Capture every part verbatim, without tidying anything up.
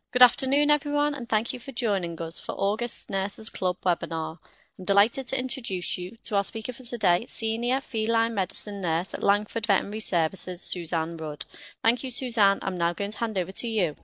Good afternoon, everyone, and thank you for joining us for August's Nurses Club webinar. I'm delighted to introduce you to our speaker for today, Senior Feline Medicine Nurse at Langford Veterinary Services, Suzanne Rudd. Thank you, Suzanne. I'm now going to hand over to you.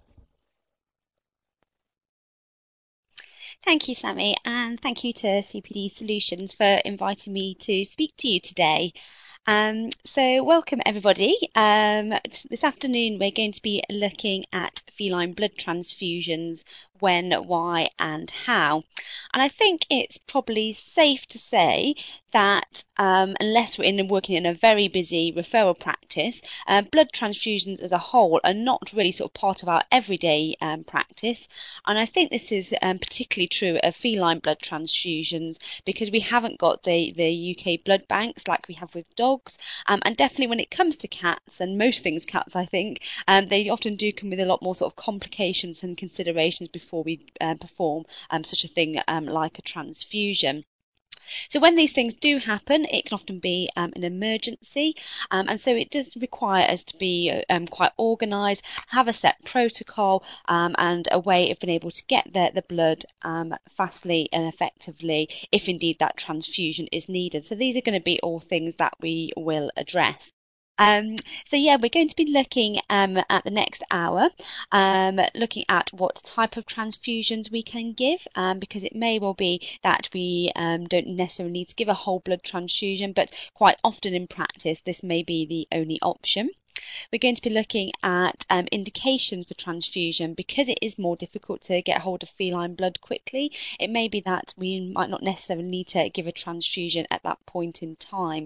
Thank you, Sammy, and thank you to C P D Solutions for inviting me to speak to you today. Um, so welcome everybody. Um, this afternoon we're going to be looking at feline blood transfusions, when, why and how. And I think it's probably safe to say that um, unless we're in, working in a very busy referral practice, uh, blood transfusions as a whole are not really sort of part of our everyday um, practice. And I think this is um, particularly true of feline blood transfusions because we haven't got the, the U K blood banks like we have with dogs. Um, and definitely when it comes to cats, and most things cats, I think, um, they often do come with a lot more sort of complications and considerations before we uh, perform um, such a thing um, like a transfusion. So when these things do happen, it can often be um, an emergency, um, and so it does require us to be um, quite organised, have a set protocol, um, and a way of being able to get the, the blood um, fastly and effectively if indeed that transfusion is needed. So these are going to be all things that we will address. Um, so yeah, we're going to be looking um, at the next hour, um, looking at what type of transfusions we can give, um, because it may well be that we um, don't necessarily need to give a whole blood transfusion, but quite often in practice this may be the only option. We're going to be looking at um, indications for transfusion because it is more difficult to get hold of feline blood quickly. It may be that we might not necessarily need to give a transfusion at that point in time.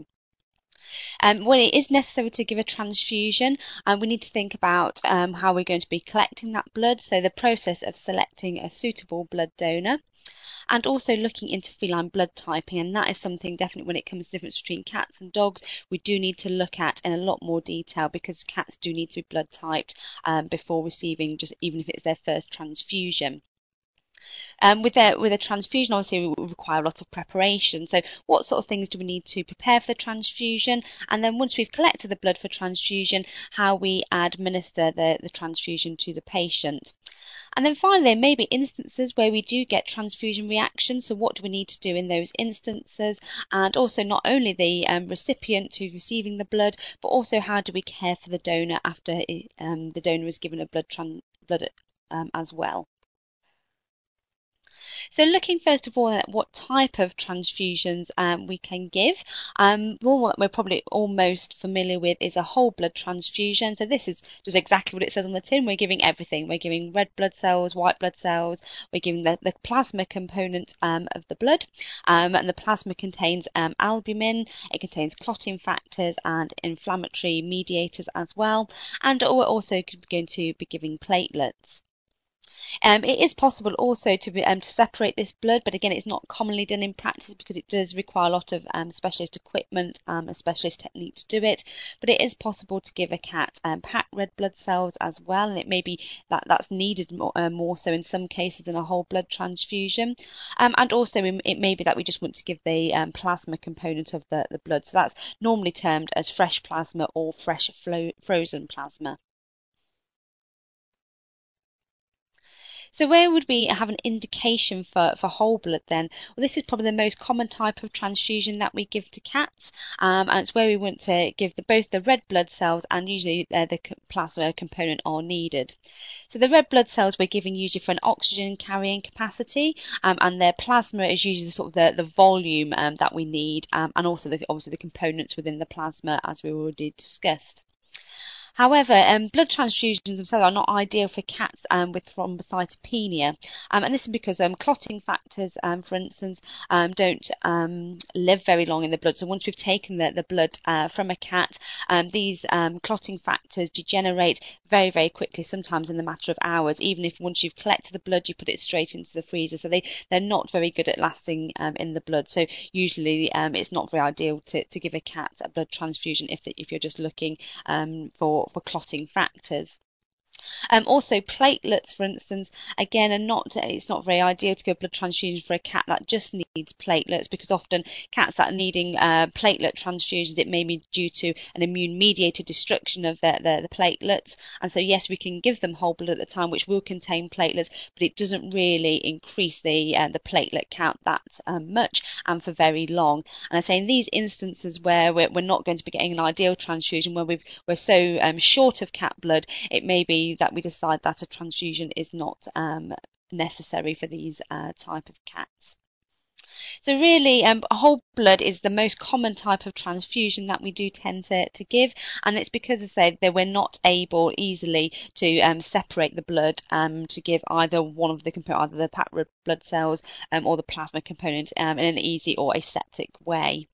Um, when it is necessary to give a transfusion, um, we need to think about um, how we're going to be collecting that blood, so the process of selecting a suitable blood donor, and also looking into feline blood typing, and that is something definitely when it comes to the difference between cats and dogs, we do need to look at in a lot more detail because cats do need to be blood typed um, before receiving, just even if it's their first transfusion. Um, with a with a transfusion, obviously, we require a lot of preparation. So, what sort of things do we need to prepare for the transfusion? And then, once we've collected the blood for transfusion, how we administer the, the transfusion to the patient. And then finally, there may be instances where we do get transfusion reactions. So, what do we need to do in those instances? And also, not only the um, recipient who's receiving the blood, but also how do we care for the donor after um, the donor is given a blood tran- blood um, as well. So looking first of all at what type of transfusions um, we can give, um, what we're probably almost familiar with is a whole blood transfusion. So this is just exactly what it says on the tin. We're giving everything. We're giving red blood cells, white blood cells. We're giving the, the plasma component um, of the blood. Um, and the plasma contains um, albumin. It contains clotting factors and inflammatory mediators as well. And we're also going to be giving platelets. Um, it is possible also to be, um, to separate this blood, but again, it's not commonly done in practice because it does require a lot of um, specialist equipment, um, a specialist technique to do it. But it is possible to give a cat um, packed red blood cells as well, and it may be that that's needed more, uh, more so in some cases than a whole blood transfusion. Um, and also, it may be that we just want to give the um, plasma component of the, the blood. So that's normally termed as fresh plasma or fresh flo- frozen plasma. So where would we have an indication for, for whole blood then? Well, this is probably the most common type of transfusion that we give to cats, um, and it's where we want to give the, both the red blood cells and usually uh, the plasma component are needed. So the red blood cells we're giving usually for an oxygen carrying capacity, um, and their plasma is usually sort of the, the volume um, that we need, um, and also the, obviously the components within the plasma as we already discussed. However, um, blood transfusions themselves are not ideal for cats um, with thrombocytopenia, um, and this is because um, clotting factors, um, for instance, um, don't um, live very long in the blood. So once we've taken the, the blood uh, from a cat, um, these um, clotting factors degenerate very, very quickly, sometimes in the matter of hours. Even if once you've collected the blood, you put it straight into the freezer, so they they're not very good at lasting um, in the blood. So usually, um, it's not very ideal to, to give a cat a blood transfusion if if you're just looking um, for for clotting factors. Um, also, platelets, for instance, again, are not, it's not very ideal to give a blood transfusion for a cat that just needs platelets, because often cats that are needing uh, platelet transfusions, it may be due to an immune-mediated destruction of the, the, the platelets. And so, yes, we can give them whole blood at the time, which will contain platelets, but it doesn't really increase the uh, the platelet count that um, much and for very long. And I say in these instances where we're, we're not going to be getting an ideal transfusion, where we've, we're so um, short of cat blood, it may be that we decide that a transfusion is not um, necessary for these uh, type of cats. So really, um, whole blood is the most common type of transfusion that we do tend to, to give, and it's because, as I said, that we're not able easily to um, separate the blood um, to give either one of the components, either the packed red blood cells um, or the plasma component um, in an easy or aseptic way.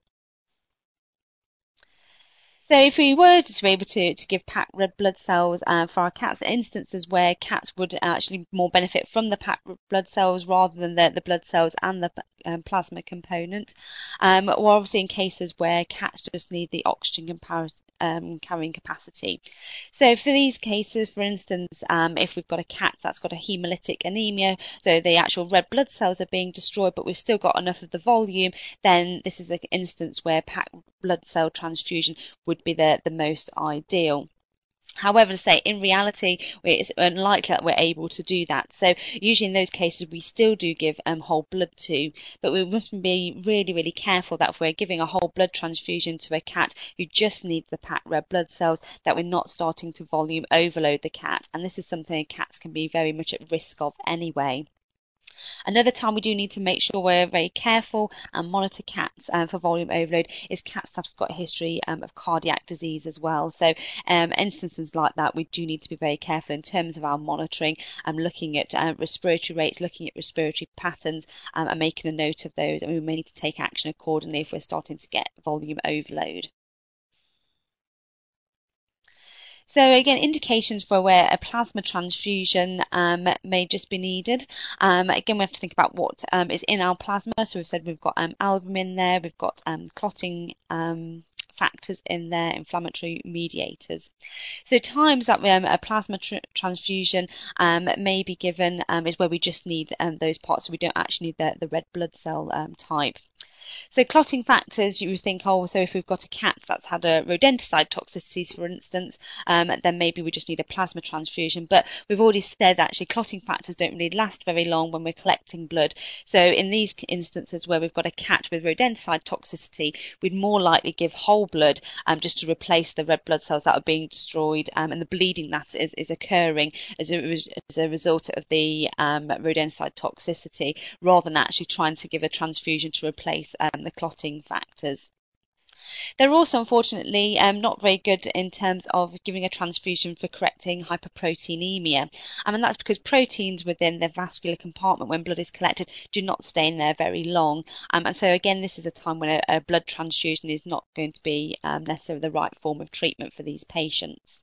So if we were to be able to, to give packed red blood cells uh, for our cats, instances where cats would actually more benefit from the packed blood cells rather than the, the blood cells and the um, plasma component, um, or obviously in cases where cats just need the oxygen comparison. Um, carrying capacity. So for these cases, for instance, um, if we've got a cat that's got a hemolytic anemia, so the actual red blood cells are being destroyed, but we've still got enough of the volume, then this is an instance where packed blood cell transfusion would be the, the most ideal. However, to say in reality, it's unlikely that we're able to do that. So usually in those cases, we still do give um, whole blood to, but we must be really, really careful that if we're giving a whole blood transfusion to a cat who just needs the packed red blood cells, that we're not starting to volume overload the cat. And this is something cats can be very much at risk of anyway. Another time we do need to make sure we're very careful and monitor cats um, for volume overload is cats that have got a history um, of cardiac disease as well. So um, instances like that, we do need to be very careful in terms of our monitoring and um, looking at uh, respiratory rates, looking at respiratory patterns um, and making a note of those. And we may need to take action accordingly if we're starting to get volume overload. So again, indications for where a plasma transfusion um, may just be needed. Um, again, we have to think about what um, is in our plasma. So we've said we've got um, albumin there, we've got um, clotting um, factors in there, inflammatory mediators. So times that um, a plasma tr transfusion um, may be given um, is where we just need um, those parts, so we don't actually need the, the red blood cell um, type. So clotting factors, you would think, oh, so if we've got a cat that's had a rodenticide toxicity, for instance, um, then maybe we just need a plasma transfusion. But we've already said that actually clotting factors don't really last very long when we're collecting blood. So in these instances where we've got a cat with rodenticide toxicity, we'd more likely give whole blood um, just to replace the red blood cells that are being destroyed um, and the bleeding that is, is occurring as a, as a result of the um, rodenticide toxicity, rather than actually trying to give a transfusion to replace Um, the clotting factors. They're also, unfortunately, um, not very good in terms of giving a transfusion for correcting hyperproteinemia. Um, and that's because proteins within the vascular compartment when blood is collected do not stay in there very long. Um, and so, again, this is a time when a, a blood transfusion is not going to be um, necessarily the right form of treatment for these patients.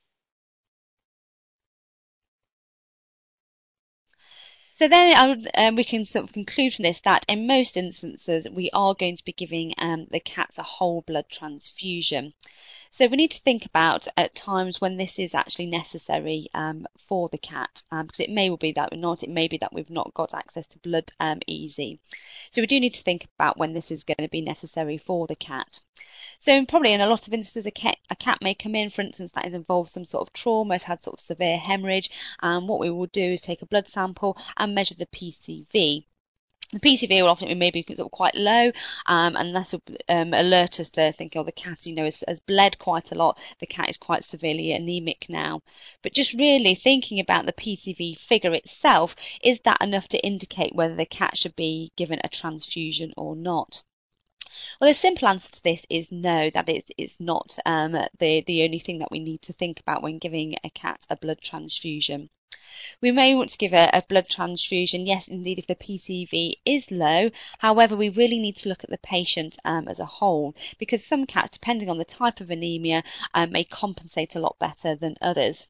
So then I would, um, we can sort of conclude from this that in most instances we are going to be giving um, the cats a whole blood transfusion. So we need to think about at times when this is actually necessary um, for the cat, um, because it may well be that we're not, it may be that we've not got access to blood um, easy. So we do need to think about when this is going to be necessary for the cat. So probably in a lot of instances, a cat, a cat may come in, for instance, that has involved some sort of trauma, has had sort of severe hemorrhage, and what we will do is take a blood sample and measure the P C V. The P C V will often maybe sort of quite low, um, and that will um, alert us to think, oh, the cat, you know, has, has bled quite a lot. The cat is quite severely anemic now. But just really thinking about the P C V figure itself, is that enough to indicate whether the cat should be given a transfusion or not? Well, the simple answer to this is no, that it's, it's not um, the, the only thing that we need to think about when giving a cat a blood transfusion. We may want to give a, a blood transfusion, yes, indeed, if the P C V is low. However, we really need to look at the patient um, as a whole, because some cats, depending on the type of anemia, um, may compensate a lot better than others.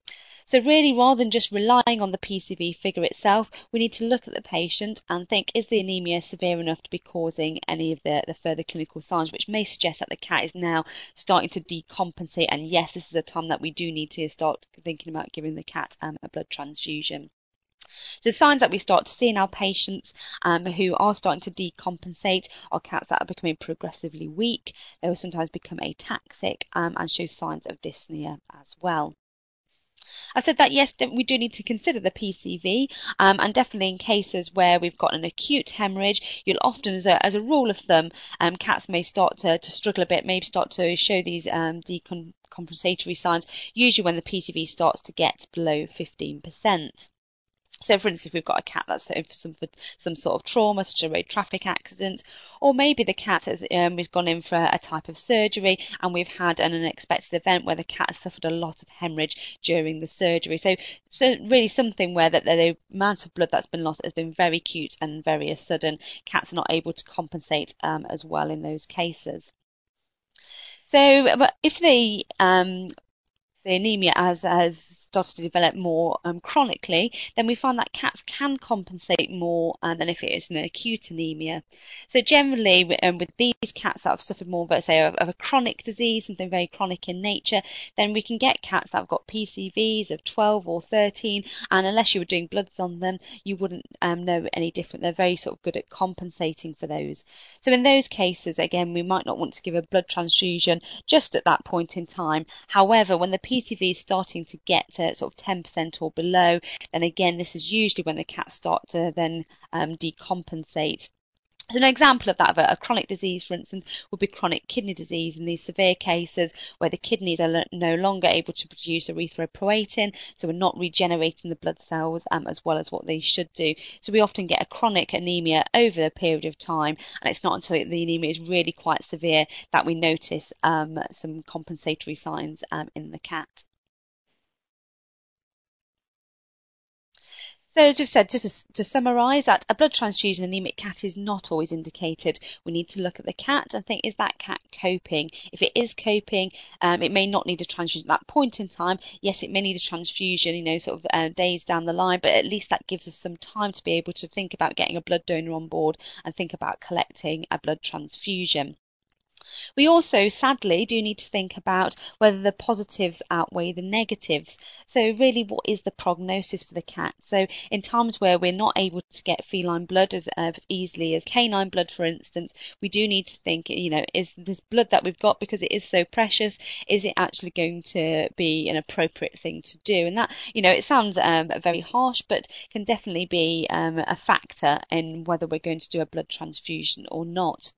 So really, rather than just relying on the P C V figure itself, we need to look at the patient and think, is the anemia severe enough to be causing any of the, the further clinical signs, which may suggest that the cat is now starting to decompensate. And yes, this is a time that we do need to start thinking about giving the cat um, a blood transfusion. So signs that we start to see in our patients um, who are starting to decompensate are cats that are becoming progressively weak. They will sometimes become ataxic um, and show signs of dyspnea as well. I said that yes, we do need to consider the P C V, um, and definitely in cases where we've got an acute hemorrhage, you'll often, as a, as a rule of thumb, um, cats may start to, to struggle a bit, maybe start to show these um, decompensatory signs, usually when the P C V starts to get below fifteen percent. So, for instance, if we've got a cat that's suffered some sort of trauma, such as a road traffic accident, or maybe the cat has um, has gone in for a type of surgery and we've had an unexpected event where the cat has suffered a lot of hemorrhage during the surgery. So, so really something where that the amount of blood that's been lost has been very acute and very sudden. Cats are not able to compensate um, as well in those cases. So, but if the um, the anemia has, has started to develop more um, chronically, then we find that cats can compensate more um, than if it is an acute anemia. So generally, um, with these cats that have suffered more, let's say, of, of a chronic disease, something very chronic in nature, then we can get cats that have got P C Vs of twelve or thirteen, and unless you were doing bloods on them, you wouldn't um, know any different. They're very sort of good at compensating for those. So in those cases, again, we might not want to give a blood transfusion just at that point in time. However, when the P C V is starting to get to sort of ten percent or below, then again, this is usually when the cats start to then um, decompensate. So an example of that, of a, a chronic disease, for instance, would be chronic kidney disease in these severe cases where the kidneys are no longer able to produce erythropoietin, so we're not regenerating the blood cells um, as well as what they should do. So we often get a chronic anemia over a period of time, and it's not until the anemia is really quite severe that we notice um, some compensatory signs um, in the cat. So as we've said, just to, to summarise, that a blood transfusion in an anemic cat is not always indicated. We need to look at the cat and think, is that cat coping? If it is coping, um, it may not need a transfusion at that point in time. Yes, it may need a transfusion, you know, sort of uh, days down the line, but at least that gives us some time to be able to think about getting a blood donor on board and think about collecting a blood transfusion. We also, sadly, do need to think about whether the positives outweigh the negatives. So really, what is the prognosis for the cat? So in times where we're not able to get feline blood as, uh, as easily as canine blood, for instance, we do need to think, you know, is this blood that we've got, because it is so precious, is it actually going to be an appropriate thing to do? And that, you know, it sounds um, very harsh, but can definitely be um, a factor in whether we're going to do a blood transfusion or not.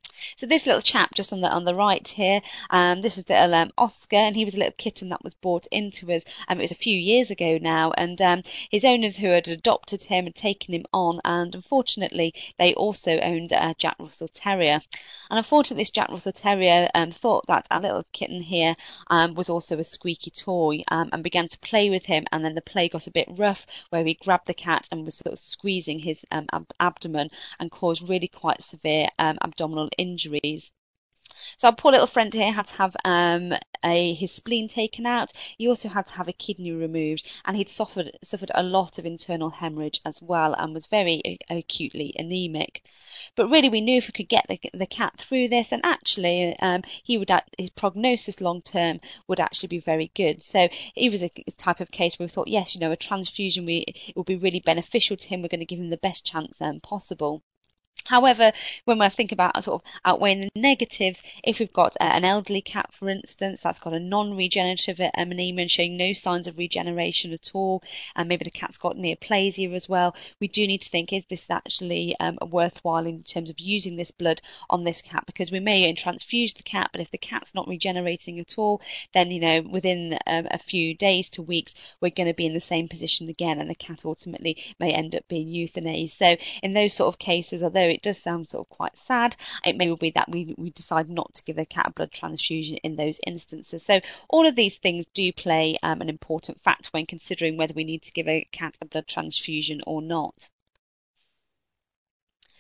So this little chap just on the on the right here, um, this is little um, Oscar, and he was a little kitten that was brought into us. Um, it was a few years ago now, and um, his owners who had adopted him had taken him on, and unfortunately they also owned a Jack Russell Terrier. And unfortunately, this Jack Russell Terrier um, thought that our little kitten here um, was also a squeaky toy, um, and began to play with him. And then the play got a bit rough, where he grabbed the cat and was sort of squeezing his um, ab- abdomen and caused really quite severe um, abdominal injuries. So our poor little friend here had to have um, a, his spleen taken out. He also had to have a kidney removed, and he'd suffered suffered a lot of internal hemorrhage as well, and was very acutely anemic. But really, we knew if we could get the, the cat through this, then actually um, he would his prognosis long term would actually be very good. So he was a type of case where we thought, yes, you know, a transfusion we it would be really beneficial to him. We're going to give him the best chance um, possible. However, when we think about sort of outweighing the negatives, if we've got an elderly cat, for instance, that's got a non-regenerative anemia and showing no signs of regeneration at all, and maybe the cat's got neoplasia as well, we do need to think, is this actually um, worthwhile in terms of using this blood on this cat? Because we may transfuse the cat, but if the cat's not regenerating at all, then, you know, within um, a few days to weeks, we're going to be in the same position again, and the cat ultimately may end up being euthanized. So in those sort of cases, although it does sound sort of quite sad, it may be that we, we decide not to give a cat a blood transfusion in those instances. So all of these things do play um, an important factor when considering whether we need to give a cat a blood transfusion or not.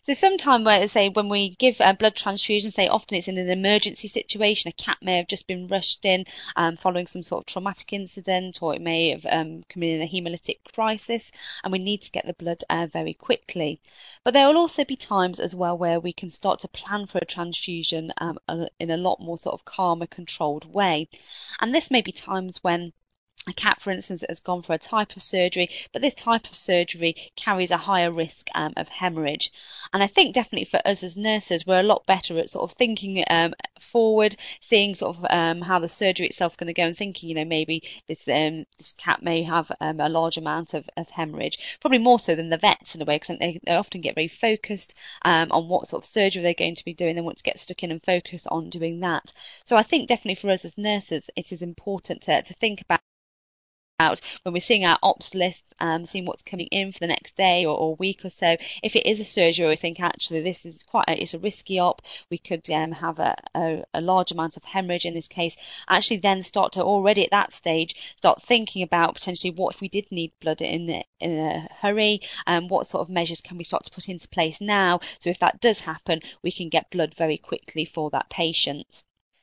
So sometimes, where say when we give a blood transfusion, say often it's in an emergency situation. A cat may have just been rushed in um, following some sort of traumatic incident, or it may have um, come in a hemolytic crisis, and we need to get the blood uh, very quickly. But there will also be times as well where we can start to plan for a transfusion um, in a lot more sort of calmer, controlled way. And this may be times when a cat, for instance, has gone for a type of surgery, but this type of surgery carries a higher risk um, of hemorrhage. And I think definitely for us as nurses, we're a lot better at sort of thinking um, forward, seeing sort of um, how the surgery itself is going to go, and thinking, you know, maybe this um, this cat may have um, a large amount of, of hemorrhage, probably more so than the vets in a way, because they, they often get very focused um, on what sort of surgery they're going to be doing. They want to get stuck in and focus on doing that. So I think definitely for us as nurses, it is important to, to think about out when we're seeing our ops lists, um, seeing what's coming in for the next day or, or week or so. If it is a surgery, we think actually this is quite a, it's a risky op, we could um, have a, a, a large amount of hemorrhage in this case. Actually, then start to already at that stage start thinking about potentially what if we did need blood in in a hurry, and um, what sort of measures can we start to put into place now, so if that does happen, we can get blood very quickly for that patient.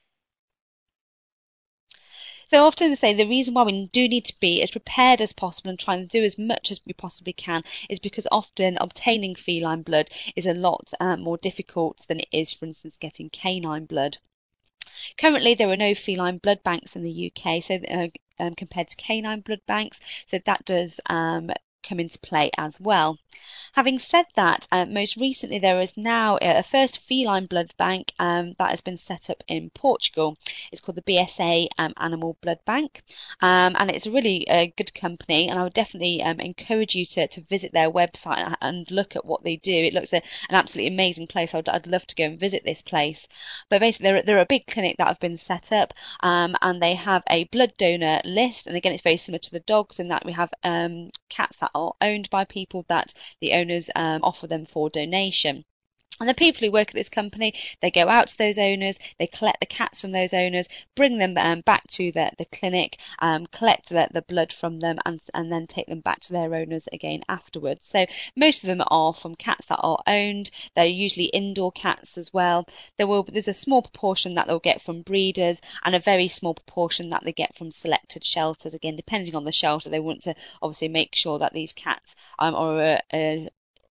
So often I say the reason why we do need to be as prepared as possible and try and do as much as we possibly can is because often obtaining feline blood is a lot um, more difficult than it is, for instance, getting canine blood. Currently, there are no feline blood banks in the U K, so uh, um, compared to canine blood banks, so that does um, come into play as well. Having said that, uh, most recently there is now a first feline blood bank um, that has been set up in Portugal. It's called the B S A um, Animal Blood Bank, um, and it's a really uh, good company, and I would definitely um, encourage you to, to visit their website and look at what they do. It looks a, an absolutely amazing place. I'd, I'd love to go and visit this place. But basically they're, they're a big clinic that have been set up, um, and they have a blood donor list, and again it's very similar to the dogs in that we have um, cats that are owned by people that the owners um, offer them for donation. And the people who work at this company, they go out to those owners, they collect the cats from those owners, bring them um, back to the, the clinic, um, collect the, the blood from them, and, and then take them back to their owners again afterwards. So most of them are from cats that are owned. They're usually indoor cats as well. There will, there's a small proportion that they'll get from breeders, and a very small proportion that they get from selected shelters. Again, depending on the shelter, they want to obviously make sure that these cats um, are a, a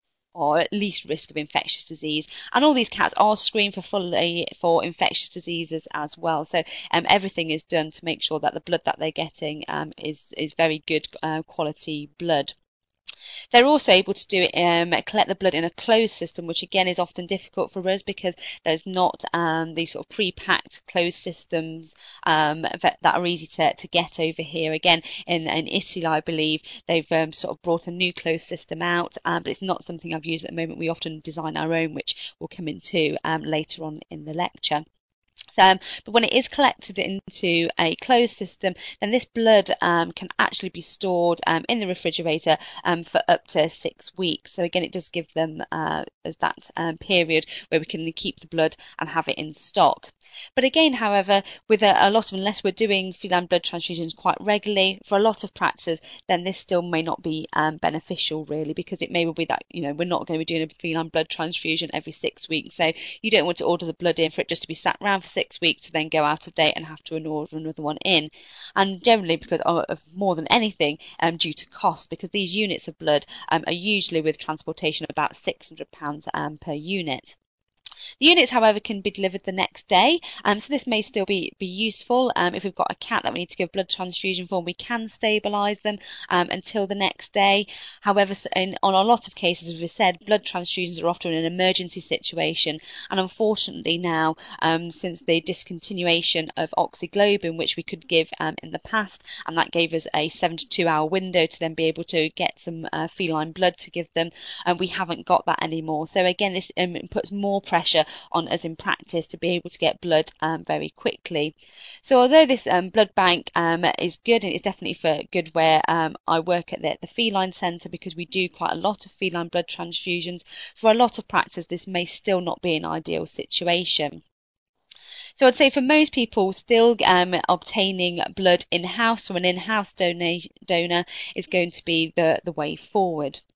or at least risk of infectious disease. And all these cats are screened for fully for infectious diseases as well. So um, everything is done to make sure that the blood that they're getting um, is, is very good uh, quality blood. They're also able to do it, um, collect the blood in a closed system, which again is often difficult for us because there's not um, these sort of pre-packed closed systems um, that, that are easy to, to get over here. Again, in, in Italy, I believe, they've um, sort of brought a new closed system out, um, but it's not something I've used at the moment. We often design our own, which we'll come into um, later on in the lecture. Um, but when it is collected into a closed system, then this blood um, can actually be stored um, in the refrigerator um, for up to six weeks. So again, it does give them uh, as that um, period where we can keep the blood and have it in stock. But again, however, with a, a lot of, unless we're doing feline blood transfusions quite regularly, for a lot of practices, then this still may not be um, beneficial really, because it may well be that, you know, we're not going to be doing a feline blood transfusion every six weeks. So you don't want to order the blood in for it just to be sat around for six weeks to then go out of date and have to order another one in. And generally, because of, of more than anything, um, due to cost, because these units of blood um, are usually with transportation about six hundred pounds um, per unit. The units, however, can be delivered the next day, um, so this may still be, be useful. Um, if we've got a cat that we need to give blood transfusion for, we can stabilise them um, until the next day. However, in, on a lot of cases, as we said, blood transfusions are often an emergency situation, and unfortunately now, um, since the discontinuation of oxyglobin, which we could give um, in the past, and that gave us a seventy-two hour window to then be able to get some uh, feline blood to give them, and we haven't got that anymore. So again, this um, puts more pressure on us in practice to be able to get blood um, very quickly. So although this um, blood bank um, is good, and it's definitely for good where um, I work at the, the feline centre, because we do quite a lot of feline blood transfusions, for a lot of practice this may still not be an ideal situation. So I'd say for most people, still um, obtaining blood in-house from an in-house donor, donor is going to be the, the way forward.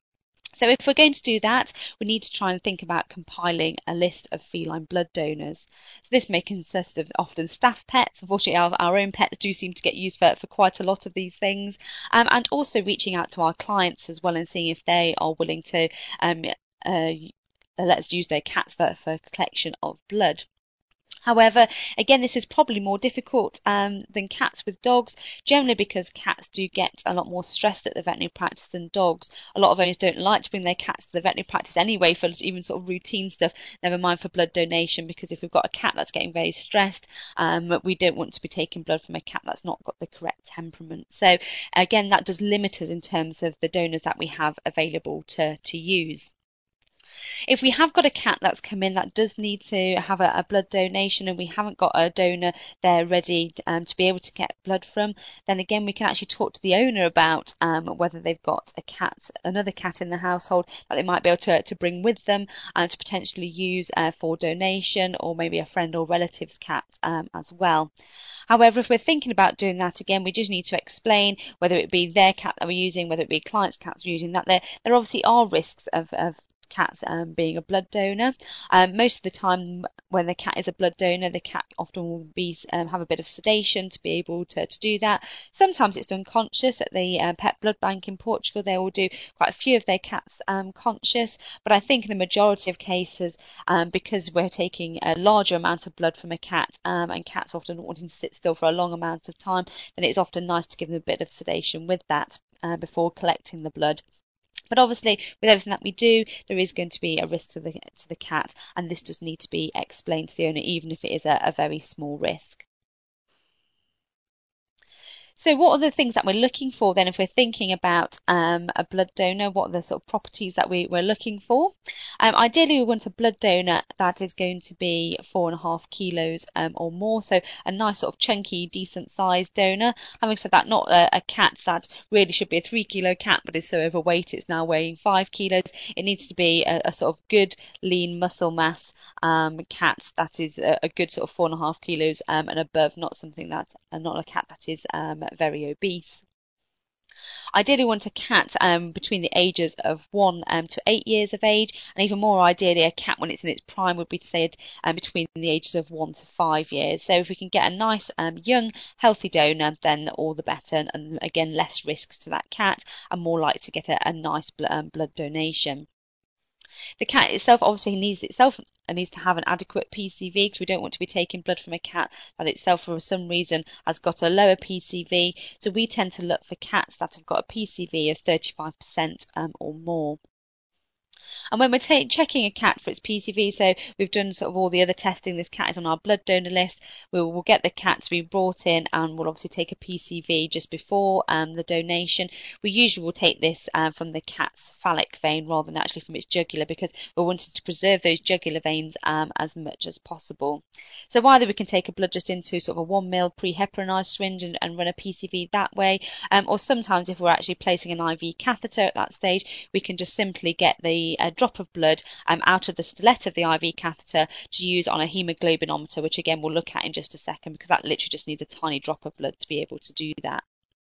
So if we're going to do that, we need to try and think about compiling a list of feline blood donors. So this may consist of often staff pets. Unfortunately, our, our own pets do seem to get used for, for quite a lot of these things. Um, and also reaching out to our clients as well and seeing if they are willing to um, uh, let us use their cats for, for collection of blood. However, again, this is probably more difficult um, than cats with dogs, generally because cats do get a lot more stressed at the veterinary practice than dogs. A lot of owners don't like to bring their cats to the veterinary practice anyway for even sort of routine stuff, never mind for blood donation, because if we've got a cat that's getting very stressed, um, we don't want to be taking blood from a cat that's not got the correct temperament. So again, that does limit us in terms of the donors that we have available to, to use. If we have got a cat that's come in that does need to have a, a blood donation and we haven't got a donor there ready um, to be able to get blood from, then again we can actually talk to the owner about um, whether they've got a cat, another cat in the household that they might be able to, to bring with them and to potentially use uh, for donation, or maybe a friend or relative's cat um, as well. However, if we're thinking about doing that, again, we just need to explain whether it be their cat that we're using, whether it be clients' cats we're using, that there, there obviously are risks of, of cats um, being a blood donor. Um, most of the time when the cat is a blood donor, the cat often will be um, have a bit of sedation to be able to, to do that. Sometimes it's done conscious. At the uh, Pet Blood Bank in Portugal, they will do quite a few of their cats um, conscious, but I think in the majority of cases, um, because we're taking a larger amount of blood from a cat um, and cats often wanting to sit still for a long amount of time, then it's often nice to give them a bit of sedation with that uh, before collecting the blood. But obviously, with everything that we do, there is going to be a risk to the to the cat, and this does need to be explained to the owner, even if it is a, a very small risk. So what are the things that we're looking for then if we're thinking about um, a blood donor? What are the sort of properties that we, we're looking for? Um, ideally, we want a blood donor that is going to be four and a half kilos um, or more, so a nice sort of chunky, decent sized donor. Having said that, not a, a cat that really should be a three kilo cat but is so overweight it's now weighing five kilos. It needs to be a, a sort of good, lean muscle mass um, cat that is a, a good sort of four and a half kilos um, and above, not something that, uh, not a cat that is um, very obese. Ideally, we want a cat um, between the ages of one um, to eight years of age, and even more ideally, a cat when it's in its prime would be to say um, between the ages of one to five years. So if we can get a nice, um, young, healthy donor, then all the better, and, and again, less risks to that cat, and more likely to get a, a nice bl um, blood donation. The cat itself obviously needs itself needs to have an adequate P C V, because we don't want to be taking blood from a cat that itself for some reason has got a lower P C V. So we tend to look for cats that have got a P C V of thirty-five percent um, or more. And when we're checking a cat for its P C V, so we've done sort of all the other testing, this cat is on our blood donor list, we'll, we'll get the cat to be brought in and we'll obviously take a P C V just before um, the donation. We usually will take this uh, from the cat's phallic vein rather than actually from its jugular, because we're wanting to preserve those jugular veins um, as much as possible. So either we can take a blood just into sort of a one mil pre-heparinized syringe and, and run a P C V that way, um, or sometimes if we're actually placing an I V catheter at that stage, we can just simply get the a drop of blood um, out of the stellette of the I V catheter to use on a hemoglobinometer, which again we'll look at in just a second, because that literally just needs a tiny drop of blood to be able to do that.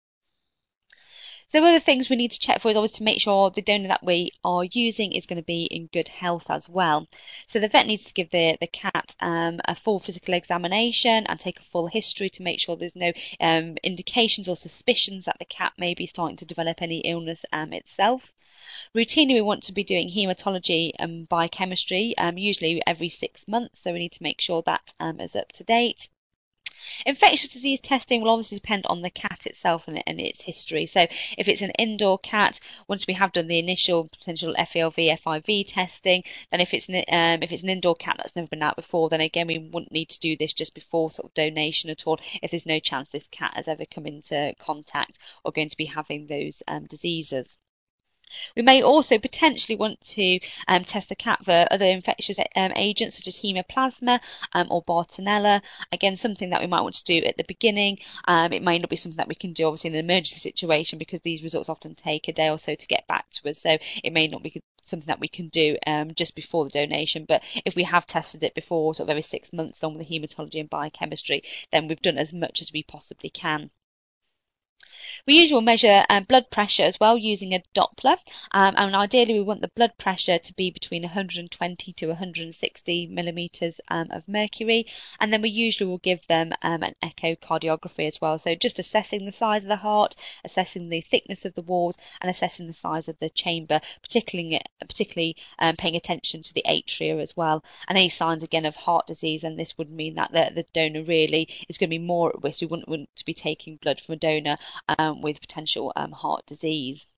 So other things we need to check for is always to make sure the donor that we are using is going to be in good health as well. So the vet needs to give the, the cat um, a full physical examination and take a full history to make sure there's no um, indications or suspicions that the cat may be starting to develop any illness um, itself. Routinely, we want to be doing haematology and biochemistry, um, usually every six months, so we need to make sure that um, is up to date. Infectious disease testing will obviously depend on the cat itself and, and its history. So if it's an indoor cat, once we have done the initial potential F A L V, F I V testing, then if it's an, um, if it's an indoor cat that's never been out before, then again we wouldn't need to do this just before sort of donation at all, if there's no chance this cat has ever come into contact or going to be having those um, diseases. We may also potentially want to um, test the cat for other infectious um, agents such as hemoplasma um, or Bartonella. Again, something that we might want to do at the beginning. Um, it may not be something that we can do obviously in an emergency situation, because these results often take a day or so to get back to us. So it may not be something that we can do um, just before the donation. But if we have tested it before, sort of every six months on with the haematology and biochemistry, then we've done as much as we possibly can. We usually will measure um, blood pressure as well using a Doppler, um, and ideally we want the blood pressure to be between one hundred twenty to one hundred sixty millimeters um, of mercury, and then we usually will give them um, an echocardiography as well, so just assessing the size of the heart, assessing the thickness of the walls, and assessing the size of the chamber, particularly, particularly um, paying attention to the atria as well, and any signs again of heart disease, and this would mean that the, the donor really is going to be more at risk. We wouldn't want to be taking blood from a donor um, with potential um, heart disease.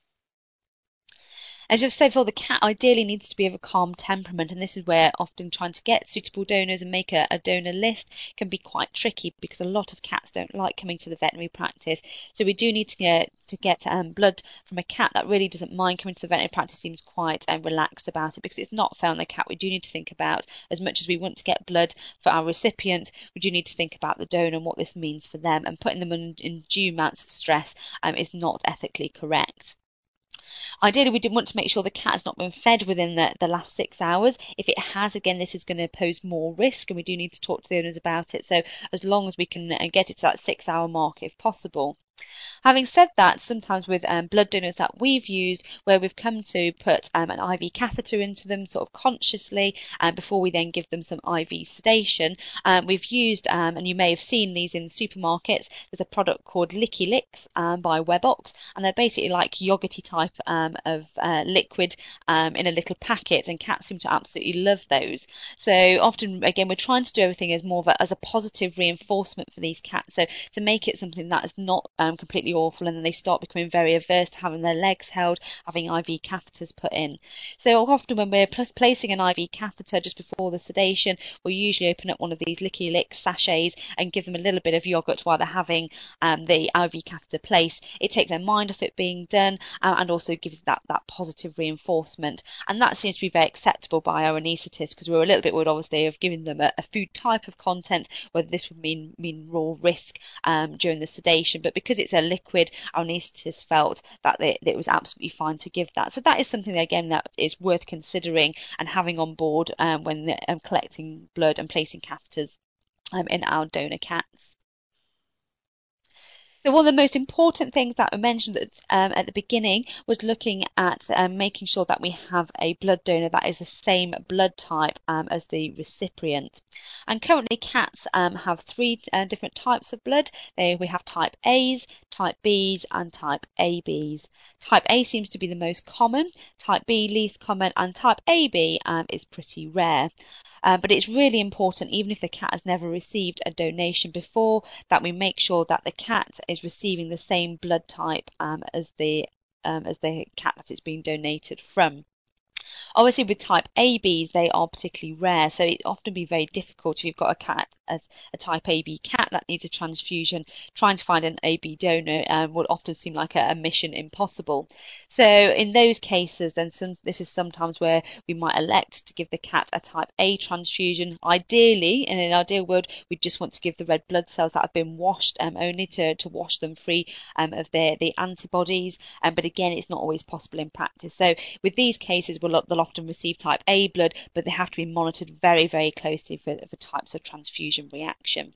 As you've said before, the cat ideally needs to be of a calm temperament, and this is where often trying to get suitable donors and make a, a donor list can be quite tricky, because a lot of cats don't like coming to the veterinary practice. So we do need to get to get um, blood from a cat that really doesn't mind coming to the veterinary practice, seems quite um, relaxed about it, because it's not fair on the cat. We do need to think about, as much as we want to get blood for our recipient, we do need to think about the donor and what this means for them, and putting them in, in due amounts of stress um, is not ethically correct. Ideally, we do want to make sure the cat has not been fed within the, the last six hours. If it has, again, this is going to pose more risk, and we do need to talk to the owners about it. So as long as we can get it to that six hour mark if possible. Having said that, sometimes with um, blood donors that we've used, where we've come to put um, an I V catheter into them sort of consciously um, before we then give them some I V sedation, um, we've used, um, and you may have seen these in supermarkets, there's a product called Licky Licks um, by Webox, and they're basically like yogurty type um, of uh, liquid um, in a little packet, and cats seem to absolutely love those. So often, again, we're trying to do everything as more of a, as a positive reinforcement for these cats, so to make it something that is not um, completely awful, and then they start becoming very averse to having their legs held, having I V catheters put in. So often when we're pl placing an I V catheter just before the sedation, we'll usually open up one of these Licky Lick sachets and give them a little bit of yogurt while they're having um, the I V catheter placed. It takes their mind off it being done, uh, and also gives that, that positive reinforcement. And that seems to be very acceptable by our anaesthetists, because we were a little bit worried, obviously, of giving them a, a food type of content, whether this would mean, mean raw risk um, during the sedation. But because it's a liquid, our anaesthetist felt that it, it was absolutely fine to give that. So that is something, again, that is worth considering and having on board um, when um, collecting blood and placing catheters um, in our donor cats. So one of the most important things that I mentioned um, at the beginning was looking at um, making sure that we have a blood donor that is the same blood type um, as the recipient. And currently cats um, have three uh, different types of blood. They, we have type A's, type B's and type A B's. Type A seems to be the most common, type B least common, and type A B um, is pretty rare. Uh, but it's really important, even if the cat has never received a donation before, that we make sure that the cat is receiving the same blood type um, as the um, as the cat that it's being donated from. Obviously, with type A Bs, they are particularly rare, so it often be very difficult if you've got a cat, as a type A B cat that needs a transfusion. Trying to find an A B donor um, would often seem like a, a mission impossible. So in those cases, then some, this is sometimes where we might elect to give the cat a type A transfusion. Ideally, in an ideal world, we just want to give the red blood cells that have been washed um, only to, to wash them free um, of their the antibodies. Um, but again, it's not always possible in practice. So with these cases, we'll, they'll often receive type A blood, but they have to be monitored very, very closely for, for types of transfusion reaction.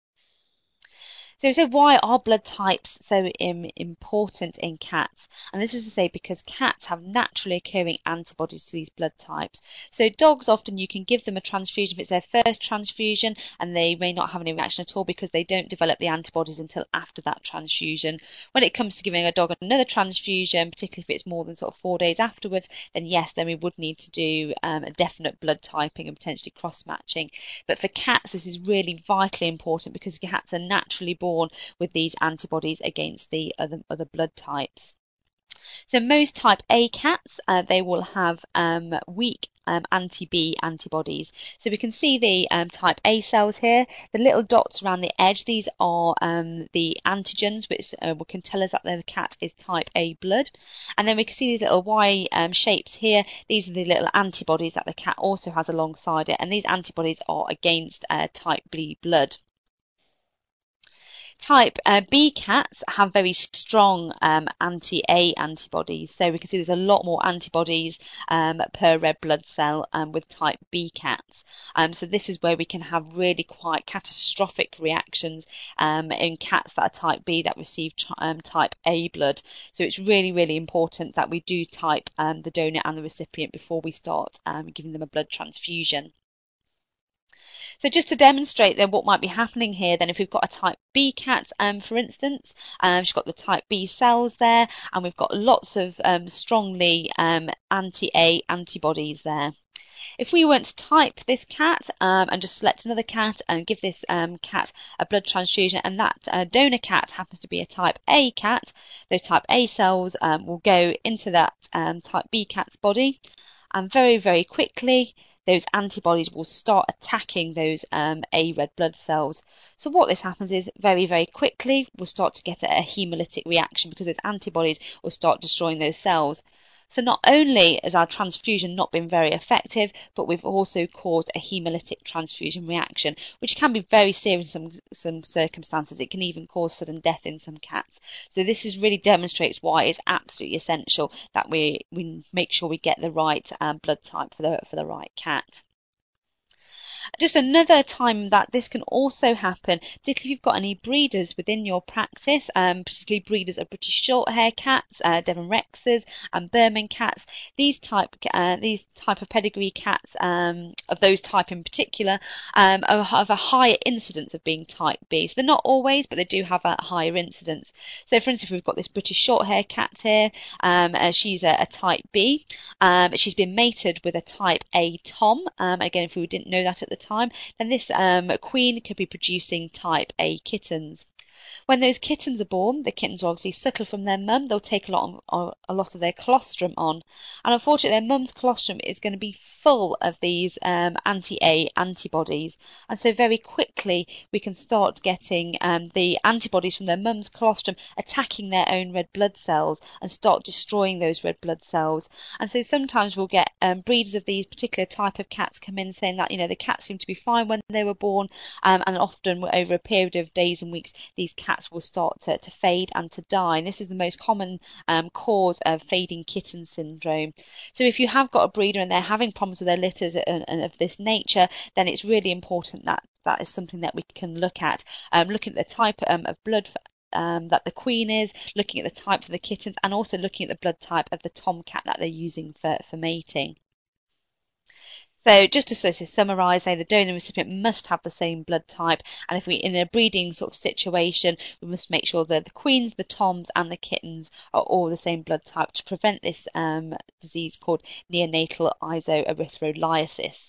So, so why are blood types so um, important in cats? And this is to say because cats have naturally occurring antibodies to these blood types. So dogs, often you can give them a transfusion if it's their first transfusion, and they may not have any reaction at all because they don't develop the antibodies until after that transfusion. When it comes to giving a dog another transfusion, particularly if it's more than sort of four days afterwards, then yes, then we would need to do um, a definite blood typing and potentially cross-matching. But for cats, this is really vitally important because cats are naturally born born with these antibodies against the other, other blood types. So most type A cats, uh, they will have um, weak um, anti-B antibodies. So we can see the um, type A cells here. The little dots around the edge, these are um, the antigens, which uh, can tell us that the cat is type A blood. And then we can see these little Y um, shapes here. These are the little antibodies that the cat also has alongside it. And these antibodies are against uh, type B blood. Type uh, B cats have very strong um, anti-A antibodies. So we can see there's a lot more antibodies um, per red blood cell um, with type B cats. Um, so this is where we can have really quite catastrophic reactions um, in cats that are type B that receive um, type A blood. So it's really, really important that we do type um, the donor and the recipient before we start um, giving them a blood transfusion. So just to demonstrate then what might be happening here, then if we've got a type B cat, um, for instance, um, she's got the type B cells there, and we've got lots of um, strongly um, anti-A antibodies there. If we were to type this cat um, and just select another cat and give this um, cat a blood transfusion, and that uh, donor cat happens to be a type A cat, those type A cells um, will go into that um, type B cat's body, and very, very quickly those antibodies will start attacking those um, A red blood cells. So what this happens is very, very quickly we'll start to get a hemolytic reaction because those antibodies will start destroying those cells. So not only has our transfusion not been very effective, but we've also caused a hemolytic transfusion reaction, which can be very serious in some, some circumstances. It can even cause sudden death in some cats. So this is really demonstrates why it's absolutely essential that we, we make sure we get the right um, blood type for the, for the right cat. Just another time that this can also happen, particularly if you've got any breeders within your practice, um, particularly breeders of British Shorthair cats, uh, Devon Rexes, and Birman cats. These type, uh, these type of pedigree cats, um, of those type in particular, um, have a higher incidence of being type B. So they're not always, but they do have a higher incidence. So, for instance, we've got this British Shorthair cat here. Um, uh, she's a, a type B. Um, she's been mated with a type A Tom. Um, again, if we didn't know that at the time, then this um, queen could be producing type A kittens. When those kittens are born, the kittens are obviously suckle from their mum. They'll take a lot, of, a lot of their colostrum on, and unfortunately, their mum's colostrum is going to be full of these um, anti-A antibodies, and so very quickly we can start getting um, the antibodies from their mum's colostrum attacking their own red blood cells and start destroying those red blood cells. And so sometimes we'll get um, breeders of these particular type of cats come in saying that, you know, the cats seem to be fine when they were born, um, and often over a period of days and weeks, these cats will start to, to fade and to die. And this is the most common um, cause of fading kitten syndrome. So if you have got a breeder and they're having problems with their litters and, and of this nature, then it's really important that that is something that we can look at. Um, looking at the type um, of blood Um, that the queen is, looking at the type of the kittens, and also looking at the blood type of the tomcat that they're using for, for mating. So just to sort of summarise, say the donor and recipient must have the same blood type, and if we in a breeding sort of situation, we must make sure that the queens, the toms, and the kittens are all the same blood type to prevent this um, disease called neonatal isoerythrolysis.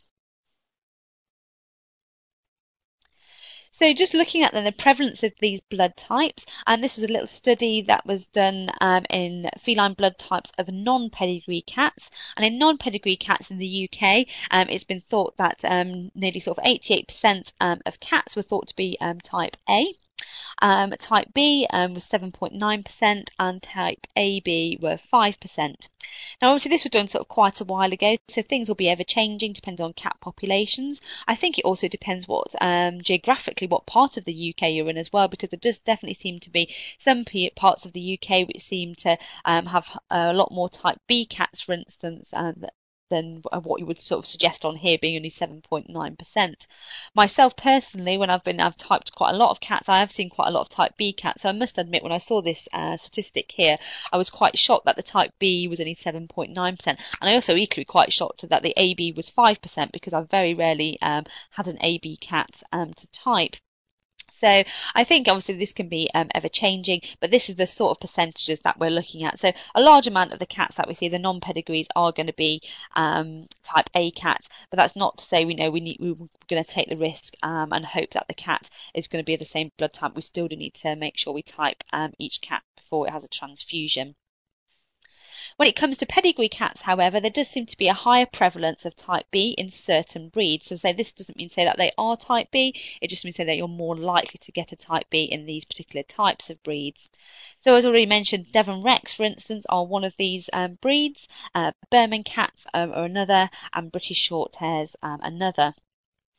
So just looking at then the prevalence of these blood types, and this was a little study that was done um, in feline blood types of non-pedigree cats. And in non-pedigree cats in the U K, um, it's been thought that um, nearly sort of eighty-eight percent um, of cats were thought to be um, type A. Um, type B um, was seven point nine percent and type A B were five percent. Now obviously this was done sort of quite a while ago, so things will be ever changing depending on cat populations. I think it also depends what um, geographically what part of the U K you're in as well, because there does definitely seem to be some parts of the U K which seem to um, have a lot more type B cats, for instance, and than what you would sort of suggest on here being only seven point nine percent. Myself personally, when I've been, I've typed quite a lot of cats, I have seen quite a lot of type B cats. So I must admit, when I saw this uh, statistic here, I was quite shocked that the type B was only seven point nine percent. And I also equally quite shocked that the A B was five percent, because I've very rarely um, had an A B cat um, to type. So I think obviously this can be um, ever changing, but this is the sort of percentages that we're looking at. So a large amount of the cats that we see, the non-pedigrees, are going to be um, type A cats, but that's not to say we know we need, we're going to take the risk um, and hope that the cat is going to be the same blood type. We still do need to make sure we type um, each cat before it has a transfusion. When it comes to pedigree cats, however, there does seem to be a higher prevalence of type B in certain breeds. So say this doesn't mean say that they are type B, it just means say that you're more likely to get a type B in these particular types of breeds. So as already mentioned, Devon Rex, for instance, are one of these um, breeds. Uh, Birman cats um, are another, and British Shorthairs um, another.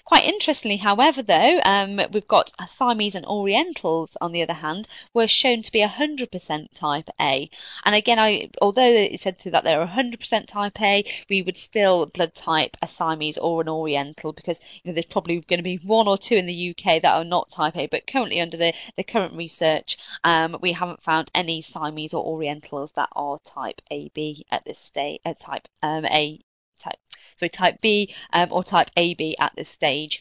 Quite interestingly, however, though, um, we've got Siamese and Orientals, on the other hand, were shown to be one hundred percent type A. And again, I, although it said to that they're one hundred percent type A, we would still blood type a Siamese or an Oriental, because you know, there's probably going to be one or two in the U K that are not type A. But currently, under the, the current research, um, we haven't found any Siamese or Orientals that are type A B at this stage, uh, type um, A. Type, sorry, type B um, or type A B at this stage.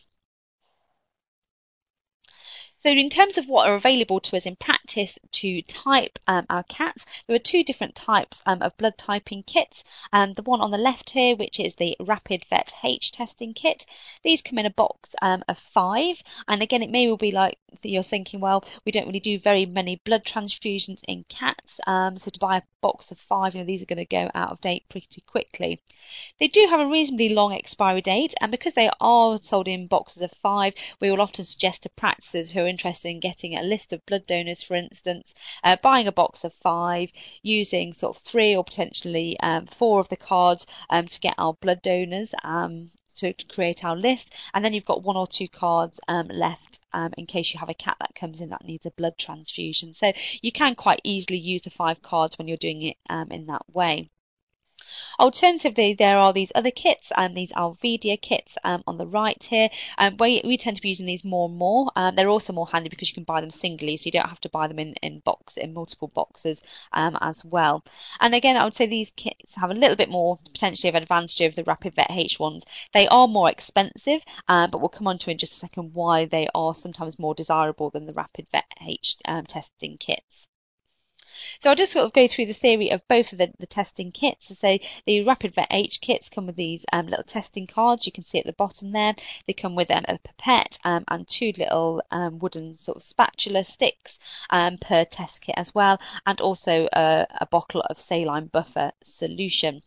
So in terms of what are available to us in practice to type um, our cats, there are two different types um, of blood typing kits. Um, the one on the left here, which is the Rapid Vet H testing kit. These come in a box um, of five. And again, it may well be like you're thinking, well, we don't really do very many blood transfusions in cats. Um, so to buy a box of five, you know, these are going to go out of date pretty quickly. They do have a reasonably long expiry date, and because they are sold in boxes of five, we will often suggest to practices who are interested in getting a list of blood donors, for instance, uh, buying a box of five, using sort of three or potentially um, four of the cards um, to get our blood donors um, to create our list, and then you've got one or two cards um, left Um, in case you have a cat that comes in that needs a blood transfusion. So you can quite easily use the five cards when you're doing it um, in that way. Alternatively, there are these other kits, and um, these Alvedia kits um, on the right here. Um, we, we tend to be using these more and more. Um, they're also more handy because you can buy them singly, so you don't have to buy them in, in box in multiple boxes um, as well. And again, I would say these kits have a little bit more potentially of advantage over the Rapid Vet H ones. They are more expensive, um, but we'll come on to in just a second why they are sometimes more desirable than the Rapid Vet H um, testing kits. So I'll just sort of go through the theory of both of the, the testing kits. So the Rapid Vet H kits come with these um, little testing cards. You can see at the bottom there. They come with um, a pipette um, and two little um, wooden sort of spatula sticks um, per test kit as well, and also a, a bottle of saline buffer solution.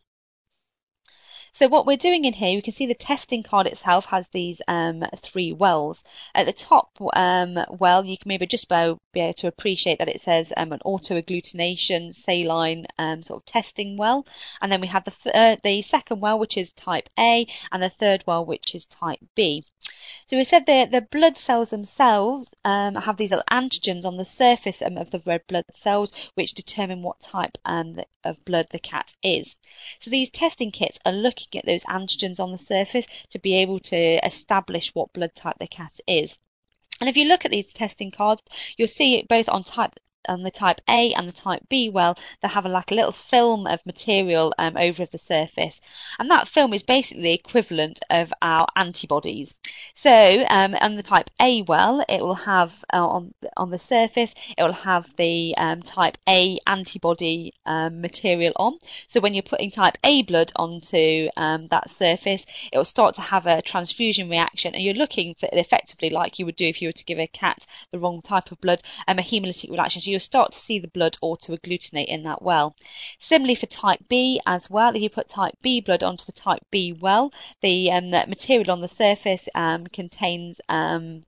So what we're doing in here, you can see the testing card itself has these um, three wells. At the top um, well, you can maybe just be able to appreciate that it says um, an auto-agglutination saline um, sort of testing well. And then we have the, uh, the second well, which is type A, and the third well, which is type B. So we said the, the blood cells themselves um, have these little antigens on the surface um, of the red blood cells, which determine what type um, of blood the cat is. So these testing kits are looking at those antigens on the surface to be able to establish what blood type the cat is. And if you look at these testing cards, you'll see it both on type on the type A and the type B well, they have a, like a little film of material um, over the surface, and that film is basically the equivalent of our antibodies. So um, on the type A well, it will have uh, on on the surface, it will have the um, type A antibody um, material on. So when you're putting type A blood onto um, that surface, it will start to have a transfusion reaction, and you're looking for effectively like you would do if you were to give a cat the wrong type of blood, um, a hemolytic reaction. So you'll start to see the blood auto-agglutinate in that well. Similarly for type B as well, if you put type B blood onto the type B well, the, um, the material on the surface um, contains um,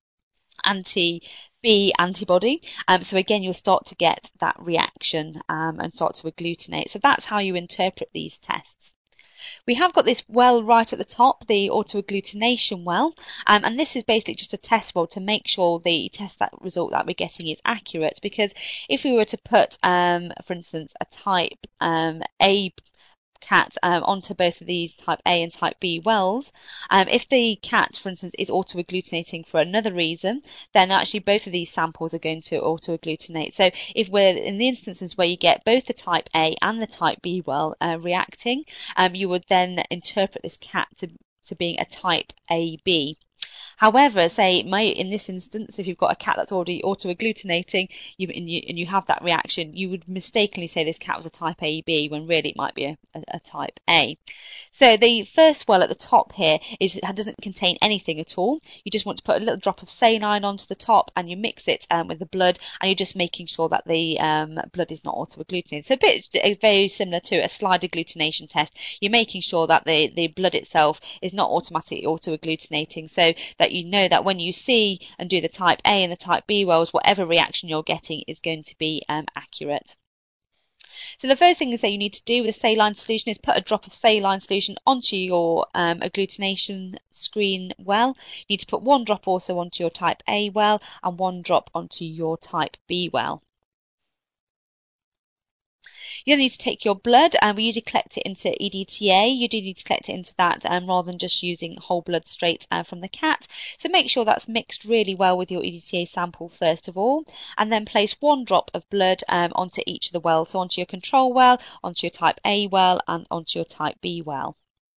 anti B antibody. Um, so again, you'll start to get that reaction um, and start to agglutinate. So that's how you interpret these tests. We have got this well right at the top, the auto-agglutination well, um, and this is basically just a test well to make sure the test that result that we're getting is accurate, because if we were to put, um, for instance, a type um, A cat um, onto both of these type A and type B wells, um, if the cat, for instance, is auto-agglutinating for another reason, then actually both of these samples are going to auto-agglutinate. So if we're in the instances where you get both the type A and the type B well uh, reacting, um, you would then interpret this cat to, to being a type A B. However, say may, in this instance, if you've got a cat that's already auto-agglutinating you, and, you, and you have that reaction, you would mistakenly say this cat was a type A B when really it might be a, a, a type A. So the first well at the top here is it doesn't contain anything at all. You just want to put a little drop of saline onto the top, and you mix it um, with the blood, and you're just making sure that the um, blood is not auto-agglutinating. So a bit very similar to a slide agglutination test. You're making sure that the, the blood itself is not automatically auto-agglutinating, so that you know that when you see and do the type A and the type B wells, whatever reaction you're getting is going to be um, accurate. So the first thing is that you need to do with a saline solution is put a drop of saline solution onto your um, agglutination screen well. You need to put one drop also onto your type A well and one drop onto your type B well. You then need to take your blood, and we usually collect it into E D T A. You do need to collect it into that um, rather than just using whole blood straight uh, from the cat. So make sure that's mixed really well with your E D T A sample first of all, and then place one drop of blood um, onto each of the wells. So onto your control well, onto your type A well, and onto your type B well.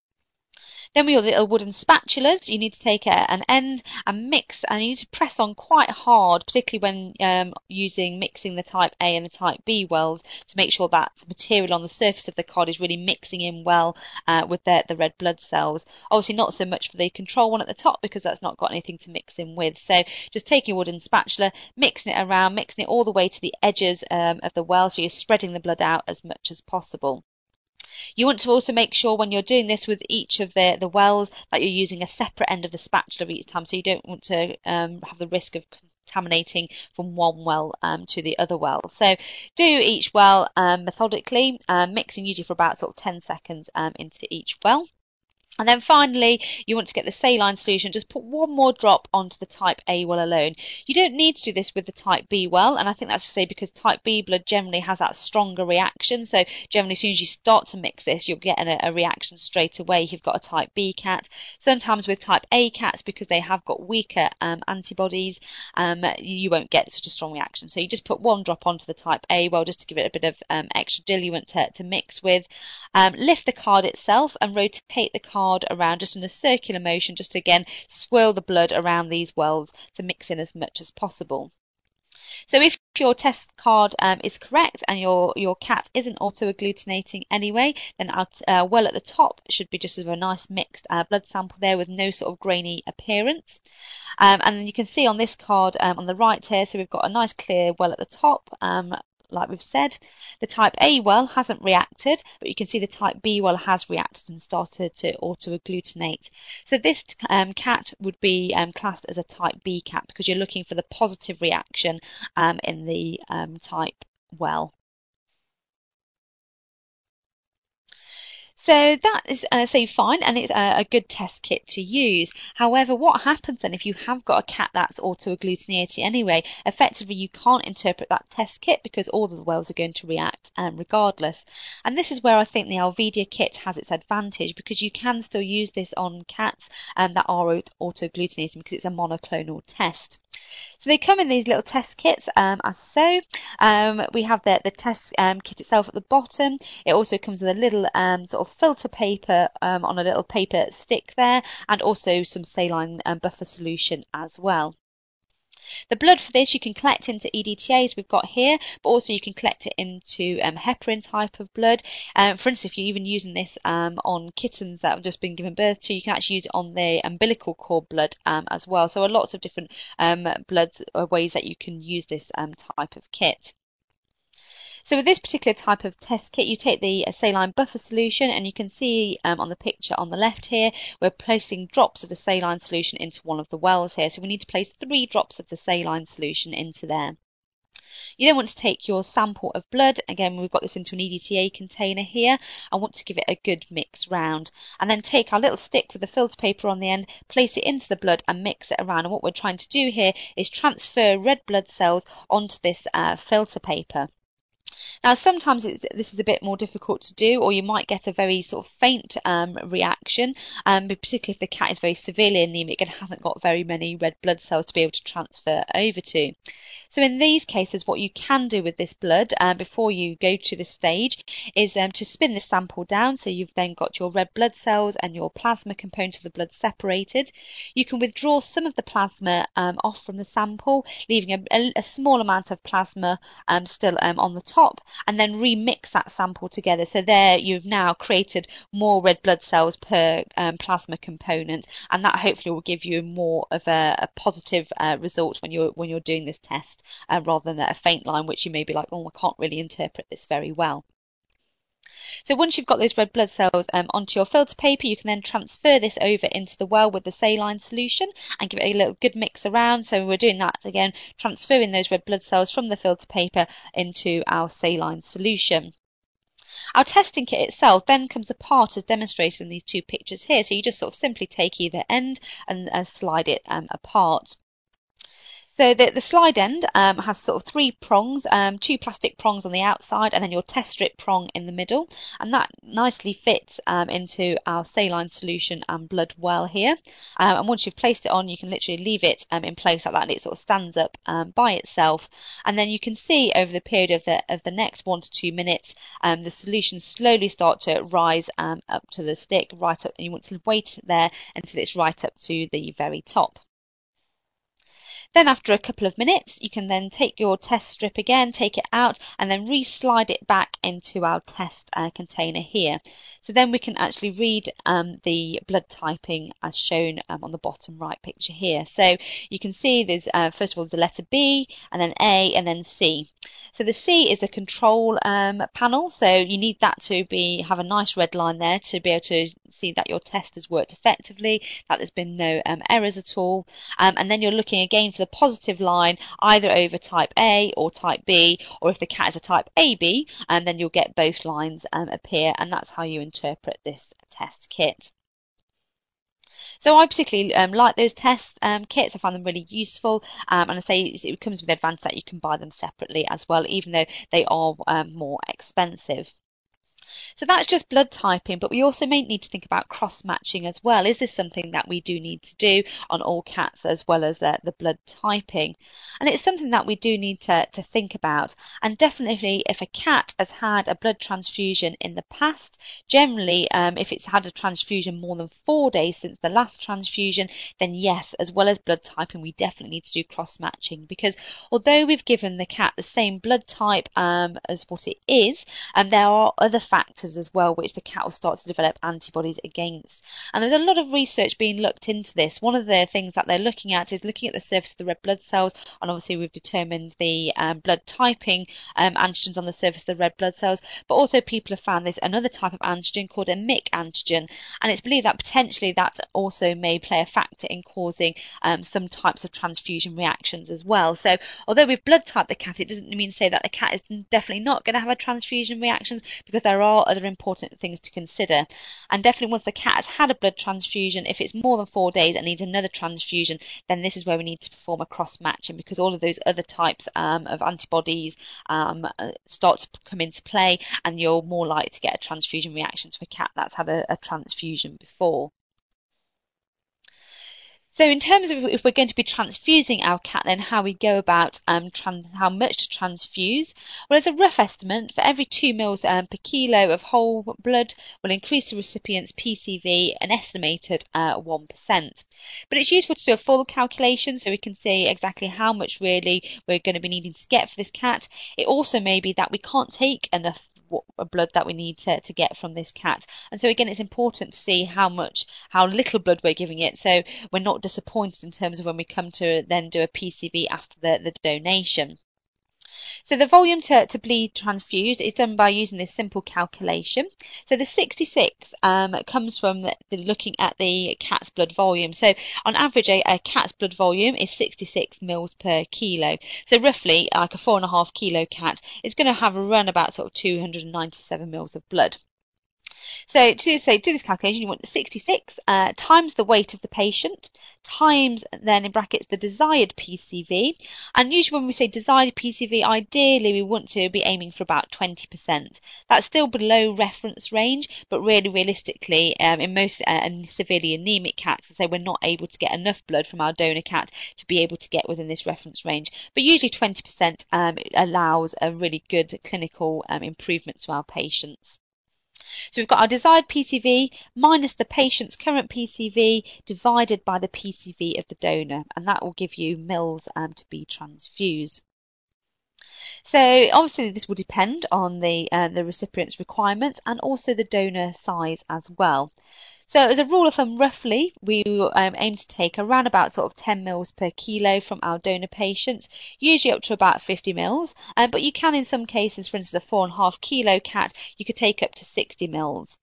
Then with your little wooden spatulas, you need to take a, an end and mix, and you need to press on quite hard, particularly when um, using mixing the type A and the type B wells, to make sure that material on the surface of the cod is really mixing in well uh, with the, the red blood cells. Obviously not so much for the control one at the top because that's not got anything to mix in with. So just taking a wooden spatula, mixing it around, mixing it all the way to the edges um, of the well, so you're spreading the blood out as much as possible. You want to also make sure when you're doing this with each of the, the wells that you're using a separate end of the spatula each time, so you don't want to um, have the risk of contaminating from one well um, to the other well. So do each well um, methodically, um, mixing usually for about sort of ten seconds um, into each well. And then finally, you want to get the saline solution. Just put one more drop onto the type A well alone. You don't need to do this with the type B well, and I think that's to say because type B blood generally has that stronger reaction. So generally, as soon as you start to mix this, you'll get a, a reaction straight away if you've got a type B cat. Sometimes with type A cats, because they have got weaker um, antibodies, um, you won't get such a strong reaction. So you just put one drop onto the type A well just to give it a bit of um, extra diluent to, to mix with. Um, lift the card itself and rotate the card around just in a circular motion, just to again swirl the blood around these wells to mix in as much as possible. So if your test card um, is correct and your, your cat isn't auto-agglutinating anyway, then our uh, well at the top should be just sort of a nice mixed uh, blood sample there with no sort of grainy appearance. Um, and then you can see on this card um, on the right here, so we've got a nice clear well at the top, um, like we've said. The type A well hasn't reacted, but you can see the type B well has reacted and started to auto-agglutinate. So this um, cat would be um, classed as a type B cat because you're looking for the positive reaction um, in the um, type well. So that is uh, so fine, and it's a, a good test kit to use. However, what happens then if you have got a cat that's auto-agglutinating anyway? Effectively, you can't interpret that test kit because all of the wells are going to react um, regardless. And this is where I think the Alvedia kit has its advantage, because you can still use this on cats um, that are auto-agglutinating because it's a monoclonal test. So they come in these little test kits um, as so. Um, we have the, the test um, kit itself at the bottom. It also comes with a little um, sort of filter paper um, on a little paper stick there, and also some saline um, buffer solution as well. The blood for this you can collect into E D T A as we've got here, but also you can collect it into um, heparin type of blood. Um, for instance, if you're even using this um, on kittens that have just been given birth to, you can actually use it on the umbilical cord blood um, as well. So lots of different um, blood ways that you can use this um, type of kit. So with this particular type of test kit, you take the saline buffer solution, and you can see um, on the picture on the left here, we're placing drops of the saline solution into one of the wells here. So we need to place three drops of the saline solution into there. You then want to take your sample of blood. Again, we've got this into an E D T A container here. I want to give it a good mix round. And then take our little stick with the filter paper on the end, place it into the blood and mix it around. And what we're trying to do here is transfer red blood cells onto this uh, filter paper. Now, sometimes it's, this is a bit more difficult to do, or you might get a very sort of faint um, reaction, um, particularly if the cat is very severely anemic and hasn't got very many red blood cells to be able to transfer over to. So in these cases, what you can do with this blood um, before you go to this stage is um, to spin the sample down. So you've then got your red blood cells and your plasma component of the blood separated. You can withdraw some of the plasma um, off from the sample, leaving a, a, a small amount of plasma um, still um, on the top, and then remix that sample together. So there you've now created more red blood cells per um, plasma component, and that hopefully will give you more of a, a positive uh, result when you're when you're doing this test. Uh, rather than a faint line, which you may be like, oh, I can't really interpret this very well. So once you've got those red blood cells um, onto your filter paper, you can then transfer this over into the well with the saline solution and give it a little good mix around. So we're doing that again, transferring those red blood cells from the filter paper into our saline solution. Our testing kit itself then comes apart as demonstrated in these two pictures here. So you just sort of simply take either end and uh, slide it um, apart. So the, the slide end um, has sort of three prongs, um, two plastic prongs on the outside and then your test strip prong in the middle. And that nicely fits um, into our saline solution and blood well here. Um, and once you've placed it on, you can literally leave it um, in place like that and it sort of stands up um, by itself. And then you can see over the period of the, of the next one to two minutes, um, the solution slowly start to rise um, up to the stick, right up, and you want to wait there until it's right up to the very top. Then after a couple of minutes, you can then take your test strip again, take it out, and then re-slide it back into our test uh, container here. So then we can actually read um, the blood typing as shown um, on the bottom right picture here. So you can see there's, uh, first of all, the letter B, and then A, and then C. So the C is the control um, panel, so you need that to be have a nice red line there to be able to see that your test has worked effectively, that there's been no um, errors at all. Um, and then you're looking again for the positive line either over type A or type B, or if the cat is a type A B, and then you'll get both lines um, appear, and that's how you interpret this test kit. So I particularly um, like those test um, kits. I find them really useful, um, and I say it comes with the advantage that you can buy them separately as well, even though they are um, more expensive. So that's just blood typing, but we also may need to think about cross-matching as well. Is this something that we do need to do on all cats as well as the, the blood typing? And it's something that we do need to, to think about. And definitely if a cat has had a blood transfusion in the past, generally um, if it's had a transfusion more than four days since the last transfusion, then yes, as well as blood typing, we definitely need to do cross-matching, because although we've given the cat the same blood type um, as what it is, and there are other factors as well which the cat will start to develop antibodies against. And there's a lot of research being looked into this. One of the things that they're looking at is looking at the surface of the red blood cells, and obviously we've determined the um, blood typing um, antigens on the surface of the red blood cells, but also people have found there's another type of antigen called a M Y C antigen, and it's believed that potentially that also may play a factor in causing um, some types of transfusion reactions as well. So although we've blood typed the cat, it doesn't mean to say that the cat is definitely not going to have a transfusion reaction, because there are other important things to consider. And definitely once the cat has had a blood transfusion, if it's more than four days and needs another transfusion, then this is where we need to perform a cross-matching, because all of those other types um, of antibodies um, start to come into play, and you're more likely to get a transfusion reaction to a cat that's had a, a transfusion before. So in terms of if we're going to be transfusing our cat, then how we go about um, trans how much to transfuse. Well, as a rough estimate, for every two mils um, per kilo of whole blood will increase the recipient's P C V an estimated uh, one percent. But it's useful to do a full calculation so we can see exactly how much really we're going to be needing to get for this cat. It also may be that we can't take enough blood that we need to, to get from this cat, and so again it's important to see how much how little blood we're giving it, so we're not disappointed in terms of when we come to then do a P C V after the, the donation. So the volume to, to bleed transfused is done by using this simple calculation. So the sixty-six um, comes from the, the looking at the cat's blood volume. So on average, a, a cat's blood volume is sixty-six mils per kilo. So roughly, like a four and a half kilo cat is going to have a run about sort of two hundred ninety-seven mils of blood. So to say do this calculation, you want the sixty-six uh, times the weight of the patient times then in brackets the desired P C V, and usually when we say desired P C V, ideally we want to be aiming for about twenty percent. That's still below reference range, but really realistically um, in most uh, severely anemic cats, I say we're not able to get enough blood from our donor cat to be able to get within this reference range, but usually twenty percent um, allows a really good clinical um, improvement to our patients. So we've got our desired P C V minus the patient's current P C V divided by the P C V of the donor, and that will give you mils um, to be transfused. So obviously this will depend on the, uh, the recipient's requirements and also the donor size as well. So as a rule of thumb, roughly, we um, aim to take around about sort of ten mils per kilo from our donor patients, usually up to about fifty mils. Um, but you can, in some cases, for instance, a four and a half kilo cat, you could take up to sixty mils.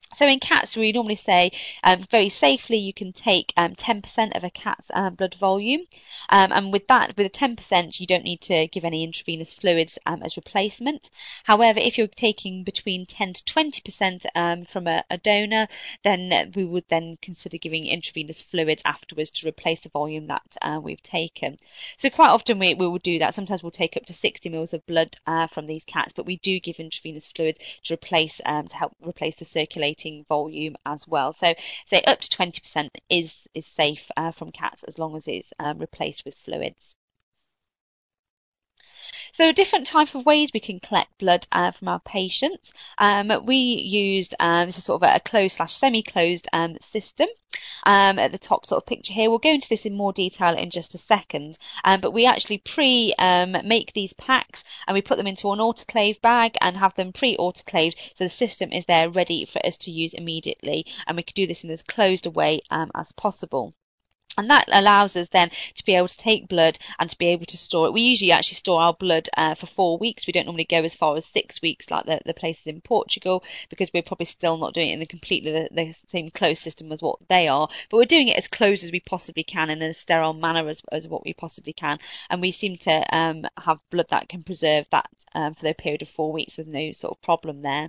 So in cats, we normally say um, very safely you can take um, ten percent of a cat's um, blood volume. Um, and with that, with a ten percent, you don't need to give any intravenous fluids um, as replacement. However, if you're taking between ten to twenty percent um, from a, a donor, then we would then consider giving intravenous fluids afterwards to replace the volume that uh, we've taken. So quite often we, we will do that. Sometimes we'll take up to sixty mils of blood uh, from these cats, but we do give intravenous fluids to replace um, to help replace the circulating volume as well. So say up to twenty percent is is safe uh, from cats as long as it's um, replaced with fluids. So different type of ways we can collect blood uh, from our patients. Um, we used um, this is sort of a closed slash semi-closed um, system. Um, at the top sort of picture here, we'll go into this in more detail in just a second. Um, but we actually pre um, make these packs and we put them into an autoclave bag and have them pre-autoclaved, so the system is there ready for us to use immediately. And we can do this in as closed a way um, as possible. And that allows us then to be able to take blood and to be able to store it. We usually actually store our blood uh, for four weeks. We don't normally go as far as six weeks like the, the places in Portugal, because we're probably still not doing it in the completely the, the same closed system as what they are. But we're doing it as close as we possibly can in a sterile manner as, as what we possibly can. And we seem to um, have blood that can preserve that um, for the period of four weeks with no sort of problem there.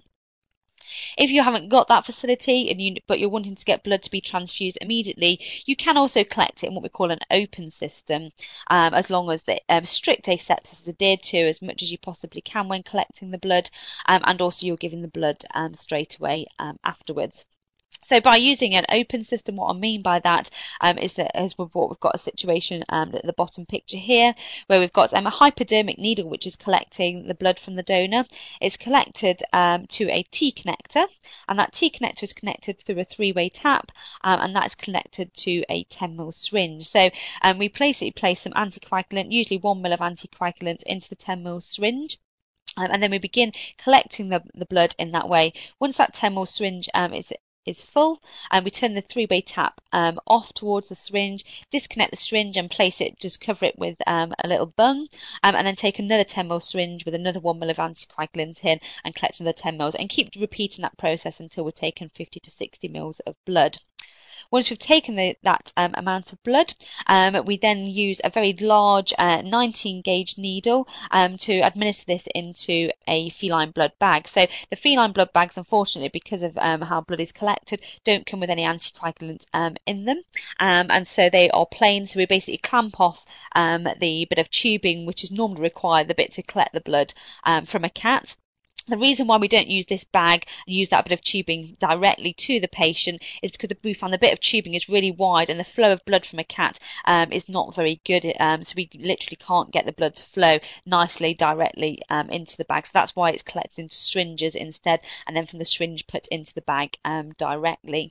If you haven't got that facility and you, but you're wanting to get blood to be transfused immediately, you can also collect it in what we call an open system, um, as long as the um, strict asepsis is adhered to as much as you possibly can when collecting the blood, um, and also you're giving the blood um, straight away um, afterwards. So by using an open system, what I mean by that um, is that as we've, what we've got a situation um, at the bottom picture here, where we've got um, a hypodermic needle which is collecting the blood from the donor. It's collected um, to a T-connector, and that T-connector is connected through a three-way tap, um, and that is connected to a ten mil syringe. So um, we basically place some anticoagulant, usually one mil of anticoagulant, into the ten mil syringe. Um, and then we begin collecting the, the blood in that way. Once that ten mil syringe um, is is full, and we turn the three-way tap um, off towards the syringe, disconnect the syringe and place it, just cover it with um, a little bung, um, and then take another ten mil syringe with another one mil of anticoagulant in and collect another ten mils, and keep repeating that process until we're taking fifty to sixty mils of blood. Once we've taken the, that um, amount of blood, um, we then use a very large uh, nineteen gauge needle um, to administer this into a feline blood bag. So the feline blood bags, unfortunately, because of um, how blood is collected, don't come with any anticoagulants um, in them, um, and so they are plain. So we basically clamp off um, the bit of tubing which is normally required, the bit to collect the blood um, from a cat. The reason why we don't use this bag and use that bit of tubing directly to the patient is because we found the bit of tubing is really wide and the flow of blood from a cat um, is not very good. Um, so we literally can't get the blood to flow nicely directly um, into the bag. So that's why it's collected into syringes instead, and then from the syringe put into the bag um, directly.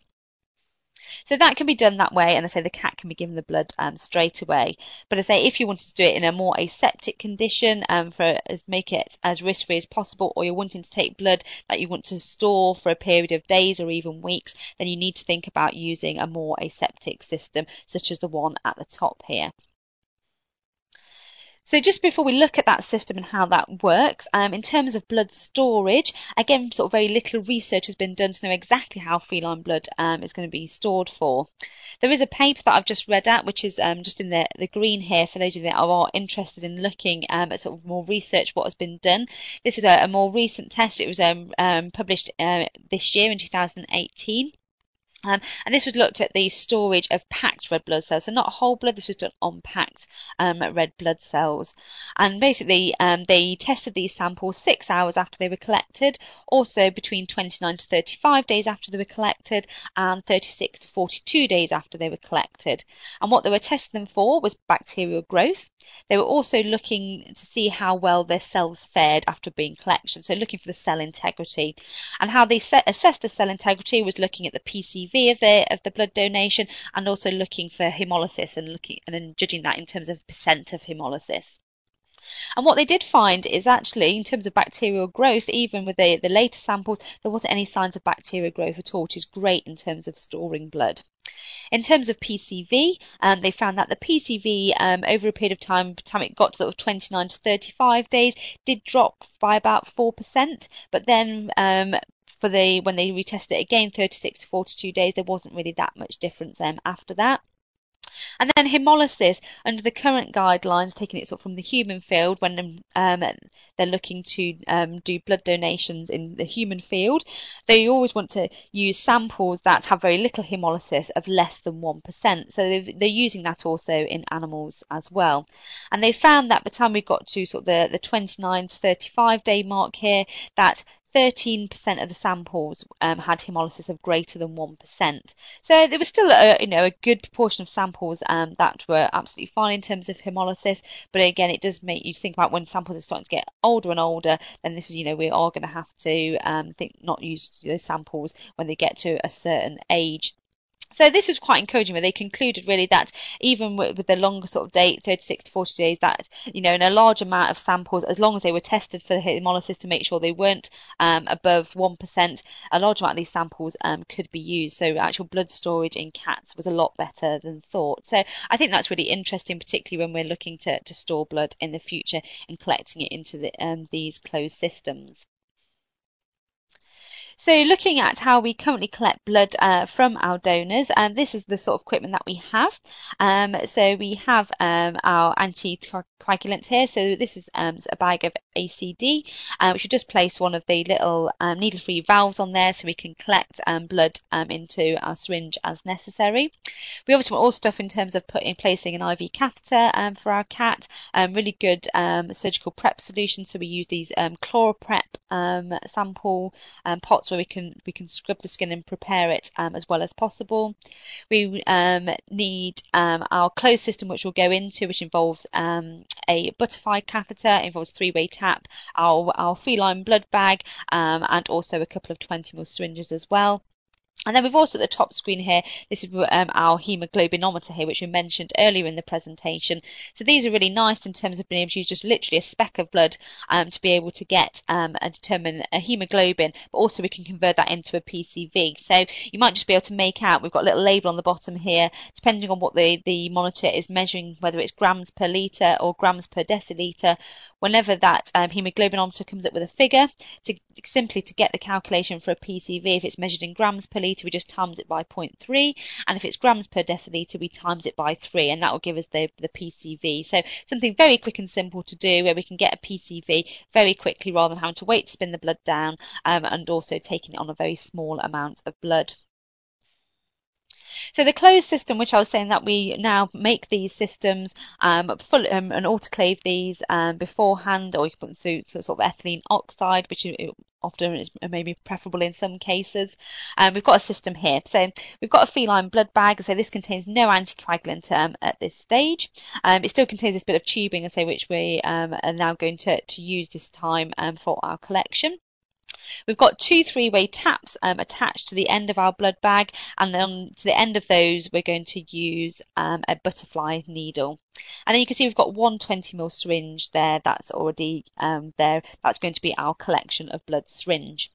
So that can be done that way, and I say the cat can be given the blood um, straight away. But I say if you wanted to do it in a more aseptic condition, um, for as make it as risk-free as possible, or you're wanting to take blood that you want to store for a period of days or even weeks, then you need to think about using a more aseptic system, such as the one at the top here. So just before we look at that system and how that works, um, in terms of blood storage, again, sort of very little research has been done to know exactly how feline blood um, is going to be stored for. There is a paper that I've just read out, which is um, just in the, the green here, for those of you that are interested in looking um, at sort of more research, what has been done. This is a, a more recent test. It was um, um, published uh, this year in two thousand eighteen. Um, and this was looked at the storage of packed red blood cells, so not whole blood. This was done on packed um, red blood cells. And basically, um, they tested these samples six hours after they were collected, also between twenty-nine to thirty-five days after they were collected, and thirty-six to forty-two days after they were collected. And what they were testing them for was bacterial growth. They were also looking to see how well their cells fared after being collected, so looking for the cell integrity. And how they set, assessed the cell integrity was looking at the P C V of the of the blood donation, and also looking for hemolysis and looking and then judging that in terms of percent of hemolysis. And what they did find is actually, in terms of bacterial growth, even with the, the later samples, there wasn't any signs of bacterial growth at all, which is great in terms of storing blood. In terms of P C V, um, they found that the P C V um, over a period of time, by the time it got to sort of twenty-nine to thirty-five days, did drop by about four percent, but then um, for the when they retested it again, thirty-six to forty-two days, there wasn't really that much difference um, after that. And then hemolysis, under the current guidelines, taking it sort of from the human field, when um, they're looking to um, do blood donations in the human field, they always want to use samples that have very little hemolysis of less than one percent. So they're using that also in animals as well. And they found that by the time we got to sort of the, the twenty-nine to thirty-five day mark here, that thirteen percent of the samples um, had hemolysis of greater than one percent. So there was still a, you know, a good proportion of samples um, that were absolutely fine in terms of hemolysis. But again, it does make you think about when samples are starting to get older and older, then this is, you know, we are going to have to um, think not use those samples when they get to a certain age. So this was quite encouraging, where they concluded really that even with, with the longer sort of date, thirty-six to forty days, that, you know, in a large amount of samples, as long as they were tested for hemolysis to make sure they weren't um, above one percent, a large amount of these samples um, could be used. So actual blood storage in cats was a lot better than thought. So I think that's really interesting, particularly when we're looking to, to store blood in the future and collecting it into the, um, these closed systems. So looking at how we currently collect blood uh, from our donors, and this is the sort of equipment that we have. Um, so we have um, our anticoagulants here. So this is um, a bag of A C D, uh, which we just place one of the little um, needle-free valves on there so we can collect um, blood um, into our syringe as necessary. We obviously want all stuff in terms of putting placing an I V catheter um, for our cat, um, really good um, surgical prep solution. So we use these um, ChloraPrep um, sample um, pots where we can we can scrub the skin and prepare it um, as well as possible. We um, need um, our closed system, which we'll go into, which involves um, a butterfly catheter, involves three-way tap, our our feline blood bag, um, and also a couple of twenty milliliter syringes as well. And then we've also at the top screen here, this is um, our hemoglobinometer here, which we mentioned earlier in the presentation. So these are really nice in terms of being able to use just literally a speck of blood um, to be able to get um, and determine a hemoglobin, but also we can convert that into a P C V. So you might just be able to make out, we've got a little label on the bottom here, depending on what the, the monitor is measuring, whether it's grams per litre or grams per decilitre. Whenever that um, hemoglobinometer comes up with a figure, to simply to get the calculation for a P C V, if it's measured in grams per litre, we just times it by zero point three, and if it's grams per decilitre, we times it by three, and that will give us the, the P C V. So something very quick and simple to do, where we can get a P C V very quickly rather than having to wait to spin the blood down, um, and also taking it on a very small amount of blood. So the closed system, which I was saying that we now make these systems um, full, um, and autoclave these um, beforehand, or you can put them through sort of ethylene oxide, which often is maybe preferable in some cases. Um, we've got a system here. So we've got a feline blood bag. So this contains no anticoagulant um, at this stage. Um, it still contains this bit of tubing, I say, which we um, are now going to, to use this time um, for our collection. We've got two three-way taps um, attached to the end of our blood bag, and then to the end of those we're going to use um, a butterfly needle. And then you can see we've got one twenty milliliter syringe there that's already um, there. That's going to be our collection of blood syringe.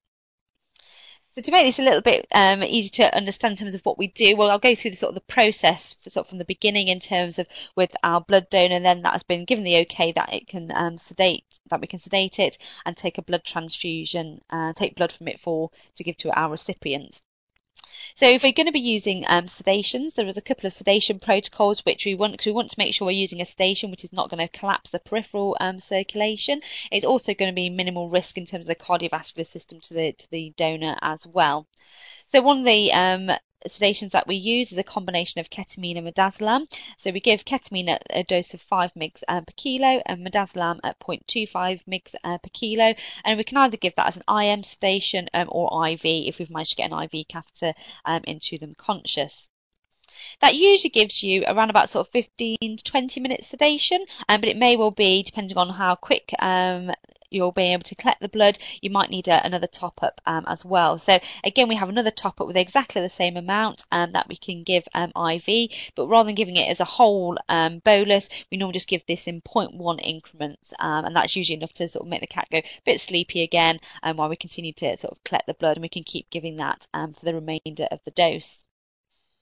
So to make this a little bit um, easy to understand in terms of what we do, well, I'll go through the sort of the process for, sort of from the beginning in terms of with our blood donor, and then that has been given the okay that it can um, sedate, that we can sedate it and take a blood transfusion, uh, take blood from it for to give to our recipient. So if we're going to be using um, sedations, there is a couple of sedation protocols which we want, because we want to make sure we're using a sedation which is not going to collapse the peripheral um, circulation. It's also going to be minimal risk in terms of the cardiovascular system to the to the donor as well. So one of the um, sedations that we use is a combination of ketamine and midazolam. So we give ketamine at a dose of five milligrams uh, per kilo and midazolam at zero point two five milligrams uh, per kilo. And we can either give that as an I M sedation um, or I V if we've managed to get an I V catheter um, into them conscious. That usually gives you around about sort of fifteen to twenty minutes sedation, um, but it may well be, depending on how quick um, you'll be able to collect the blood, you might need a, another top-up um, as well. So again, we have another top-up with exactly the same amount um, that we can give um, I V, but rather than giving it as a whole um, bolus, we normally just give this in zero point one increments, um, and that's usually enough to sort of make the cat go a bit sleepy again, um, while we continue to sort of collect the blood, and we can keep giving that um, for the remainder of the dose.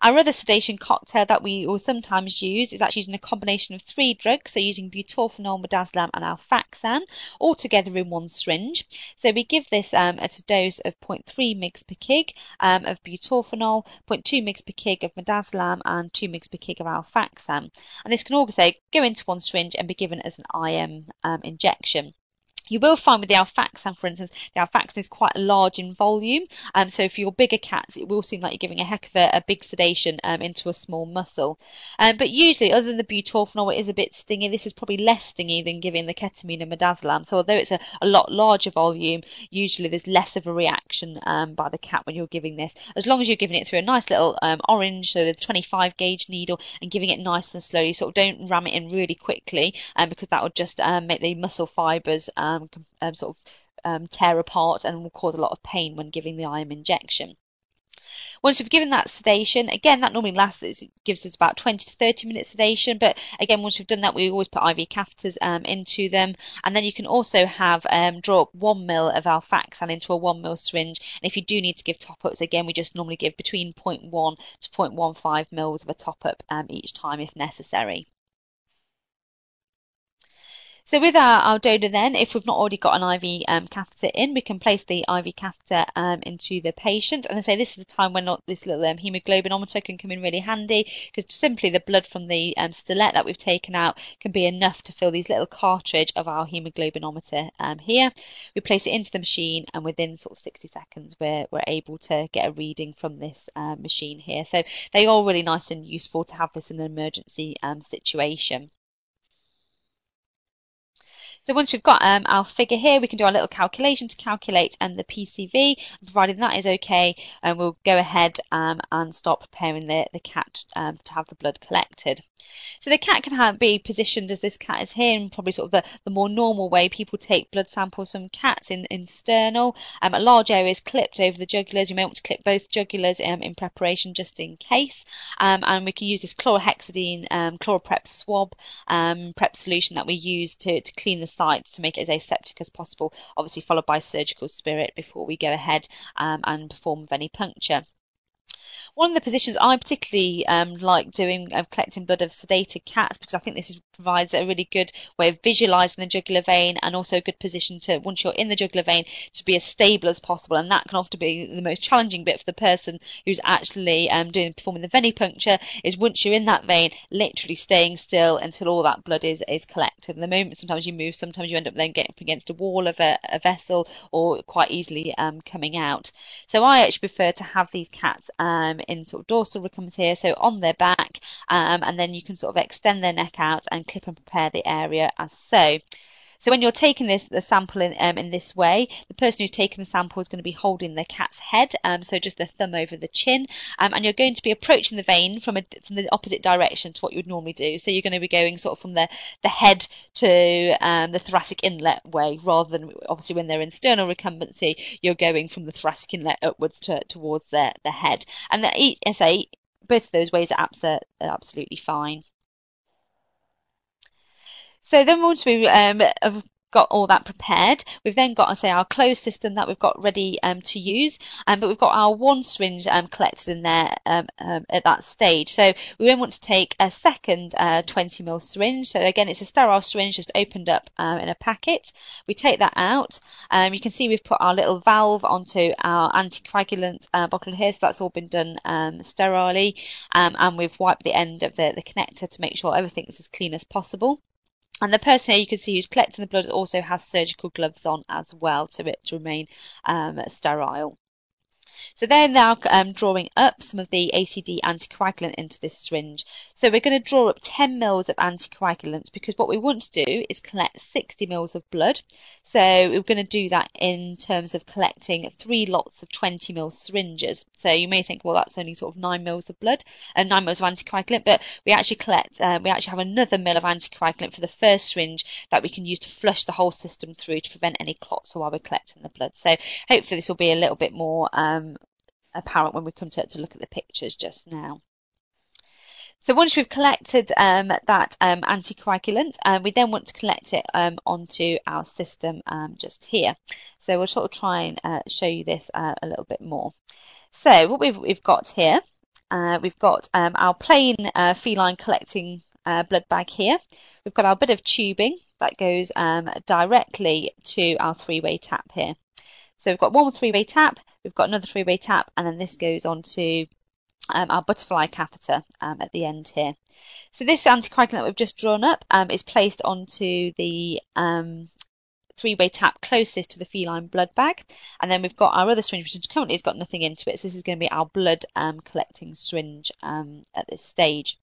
Our other sedation cocktail that we will sometimes use is actually using a combination of three drugs, so using butorphanol, midazolam and alfaxan, all together in one syringe. So we give this um, at a dose of zero point three milligrams per kg um, of butorphanol, zero point two milligrams per kg of midazolam and two milligrams per kg of alfaxan. And this can all say go into one syringe and be given as an I M um, injection. You will find with the alfaxan, for instance, the alfaxan is quite large in volume, um, so for your bigger cats, it will seem like you're giving a heck of a, a big sedation um, into a small muscle. Um, but usually, other than the butorphanol, it is a bit stingy. This is probably less stingy than giving the ketamine and midazolam. So although it's a, a lot larger volume, usually there's less of a reaction um, by the cat when you're giving this. As long as you're giving it through a nice little um, orange, so the twenty-five gauge needle, and giving it nice and slowly, sort of don't ram it in really quickly, um, because that will just um, make the muscle fibres um, Um, um, sort of um, tear apart and will cause a lot of pain when giving the I M injection. Once we've given that sedation, again, that normally lasts, it gives us about twenty to thirty minutes sedation, but again, once we've done that, we always put I V catheters um, into them, and then you can also have um, draw up one mil of alfaxan into a one mil syringe, and if you do need to give top-ups, again, we just normally give between zero point one to zero point one five mils of a top-up um, each time if necessary. So with our, our donor then, if we've not already got an I V um, catheter in, we can place the I V catheter um, into the patient. And I say this is the time when not this little um, hemoglobinometer can come in really handy, because simply the blood from the um, stellate that we've taken out can be enough to fill these little cartridge of our hemoglobinometer um, here. We place it into the machine, and within sort of sixty seconds, we're, we're able to get a reading from this uh, machine here. So they are really nice and useful to have this in an emergency um, situation. So once we've got um, our figure here, we can do our little calculation to calculate um, the P C V. And provided that is okay, um, we'll go ahead um, and start preparing the, the cat um, to have the blood collected. So the cat can have, be positioned as this cat is here, and probably sort of the, the more normal way people take blood samples from cats in, in sternal. Um, a large area is clipped over the jugulars. You may want to clip both jugulars um, in preparation just in case. Um, and we can use this chlorhexidine um, ChloraPrep swab um, prep solution that we use to, to clean the site to make it as aseptic as possible, obviously followed by surgical spirit before we go ahead um, and perform venipuncture. One of the positions I particularly um, like doing of uh, collecting blood of sedated cats, because I think this is, provides a really good way of visualising the jugular vein, and also a good position to, once you're in the jugular vein, to be as stable as possible. And that can often be the most challenging bit for the person who's actually um, doing performing the venipuncture, is once you're in that vein, literally staying still until all that blood is, is collected. And the moment sometimes you move, sometimes you end up then getting up against a wall of a, a vessel, or quite easily um, coming out. So I actually prefer to have these cats um, in sort of dorsal recumbents here, so on their back, um, and then you can sort of extend their neck out and clip and prepare the area as so. So when you're taking this the sample in, um, in this way, the person who's taking the sample is going to be holding the cat's head, um, so just the thumb over the chin, um, and you're going to be approaching the vein from, a, from the opposite direction to what you would normally do. So you're going to be going sort of from the, the head to um, the thoracic inlet way, rather than obviously when they're in sternal recumbency, you're going from the thoracic inlet upwards to, towards the, the head. And the, as I say, both of those ways are absolutely fine. So then once we um, have got all that prepared, we've then got, I say, our closed system that we've got ready um, to use, um, but we've got our one syringe um, collected in there um, um, at that stage. So we then want to take a second uh, twenty mil syringe. So again, it's a sterile syringe just opened up um, in a packet. We take that out. Um, you can see we've put our little valve onto our anticoagulant uh, bottle here, so that's all been done um, sterilely, um, and we've wiped the end of the, the connector to make sure everything's as clean as possible. And the person here you can see who's collecting the blood also has surgical gloves on as well to it to remain um, sterile. So they're now um, drawing up some of the A C D anticoagulant into this syringe. So we're going to draw up ten mils of anticoagulant, because what we want to do is collect sixty mils of blood. So we're going to do that in terms of collecting three lots of twenty mil syringes. So you may think, well, that's only sort of nine mils of blood and uh, nine mils of anticoagulant, but we actually collect, uh, we actually have another mil of anticoagulant for the first syringe that we can use to flush the whole system through to prevent any clots while we're collecting the blood. So hopefully this will be a little bit more um, apparent when we come to, to look at the pictures just now. So once we've collected um, that um, anticoagulant, um, we then want to collect it um, onto our system um, just here. So we'll sort of try and uh, show you this uh, a little bit more. So what we've, we've got here uh, we've got um, our plain uh, feline collecting uh, blood bag here. We've got our bit of tubing that goes um, directly to our three-way tap here. So we've got one three-way tap, we've got another three-way tap, and then this goes on to um, our butterfly catheter um, at the end here. So this anticoagulant that we've just drawn up um, is placed onto the um, three-way tap closest to the feline blood bag, and then we've got our other syringe, which currently has got nothing into it. So this is going to be our blood um, collecting syringe um, at this stage.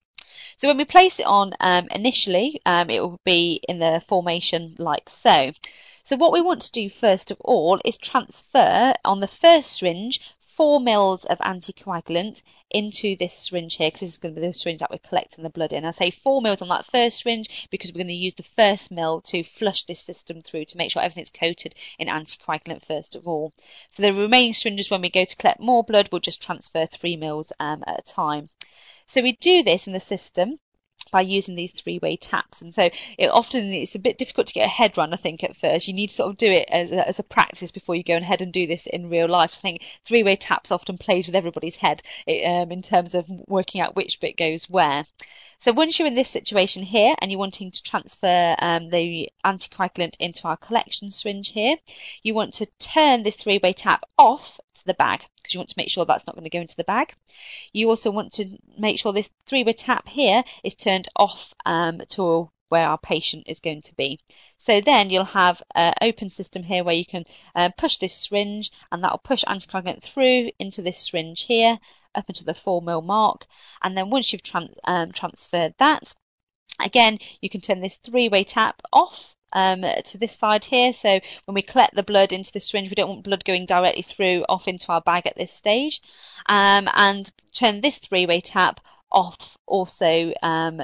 So when we place it on um, initially, um, it will be in the formation like so. So what we want to do first of all is transfer on the first syringe four mils of anticoagulant into this syringe here, because this is going to be the syringe that we're collecting the blood in. I say four mils on that first syringe because we're going to use the first mil to flush this system through to make sure everything's coated in anticoagulant first of all. For the remaining syringes, when we go to collect more blood, we'll just transfer three mils um, at a time. So we do this in the system by using these three-way taps, and so it often it's a bit difficult to get a head around. I think at first you need to sort of do it as a, as a practice before you go ahead and do this in real life. I think three-way taps often plays with everybody's head um, in terms of working out which bit goes where. So once you're in this situation here and you're wanting to transfer um, the anticoagulant into our collection syringe here, you want to turn this three-way tap off to the bag because you want to make sure that's not going to go into the bag. You also want to make sure this three-way tap here is turned off um, to where our patient is going to be. So then you'll have an open system here where you can uh, push this syringe, and that will push anticoagulant through into this syringe here up into the four mil mark. And then once you've tran um, transferred that, again you can turn this three-way tap off um, to this side here. So when we collect the blood into the syringe, we don't want blood going directly through off into our bag at this stage, um, and turn this three-way tap off also um,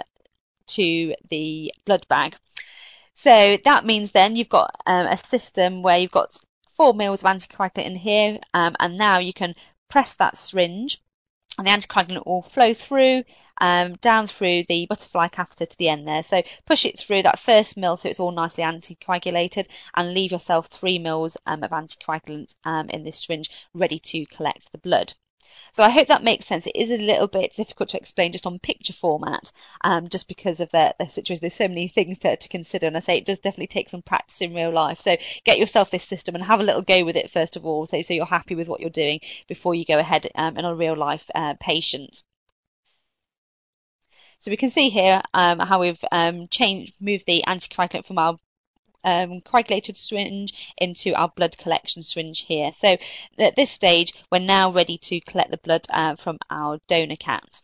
to the blood bag. So that means then you've got um, a system where you've got four mils of anticoagulant in here, um, and now you can press that syringe and the anticoagulant will flow through um, down through the butterfly catheter to the end there. So push it through that first mil so it's all nicely anticoagulated, and leave yourself three mils um, of anticoagulant um, in this syringe ready to collect the blood. So I hope that makes sense. It is a little bit difficult to explain just on picture format, um, just because of the, the situation. There's so many things to, to consider, and I say it does definitely take some practice in real life. So get yourself this system and have a little go with it first of all, so, so you're happy with what you're doing before you go ahead um, in a real life uh, patient. So we can see here um, how we've um, changed, moved the anticoagulant from our Um, coagulated syringe into our blood collection syringe here. So at this stage, we're now ready to collect the blood uh, from our donor cat.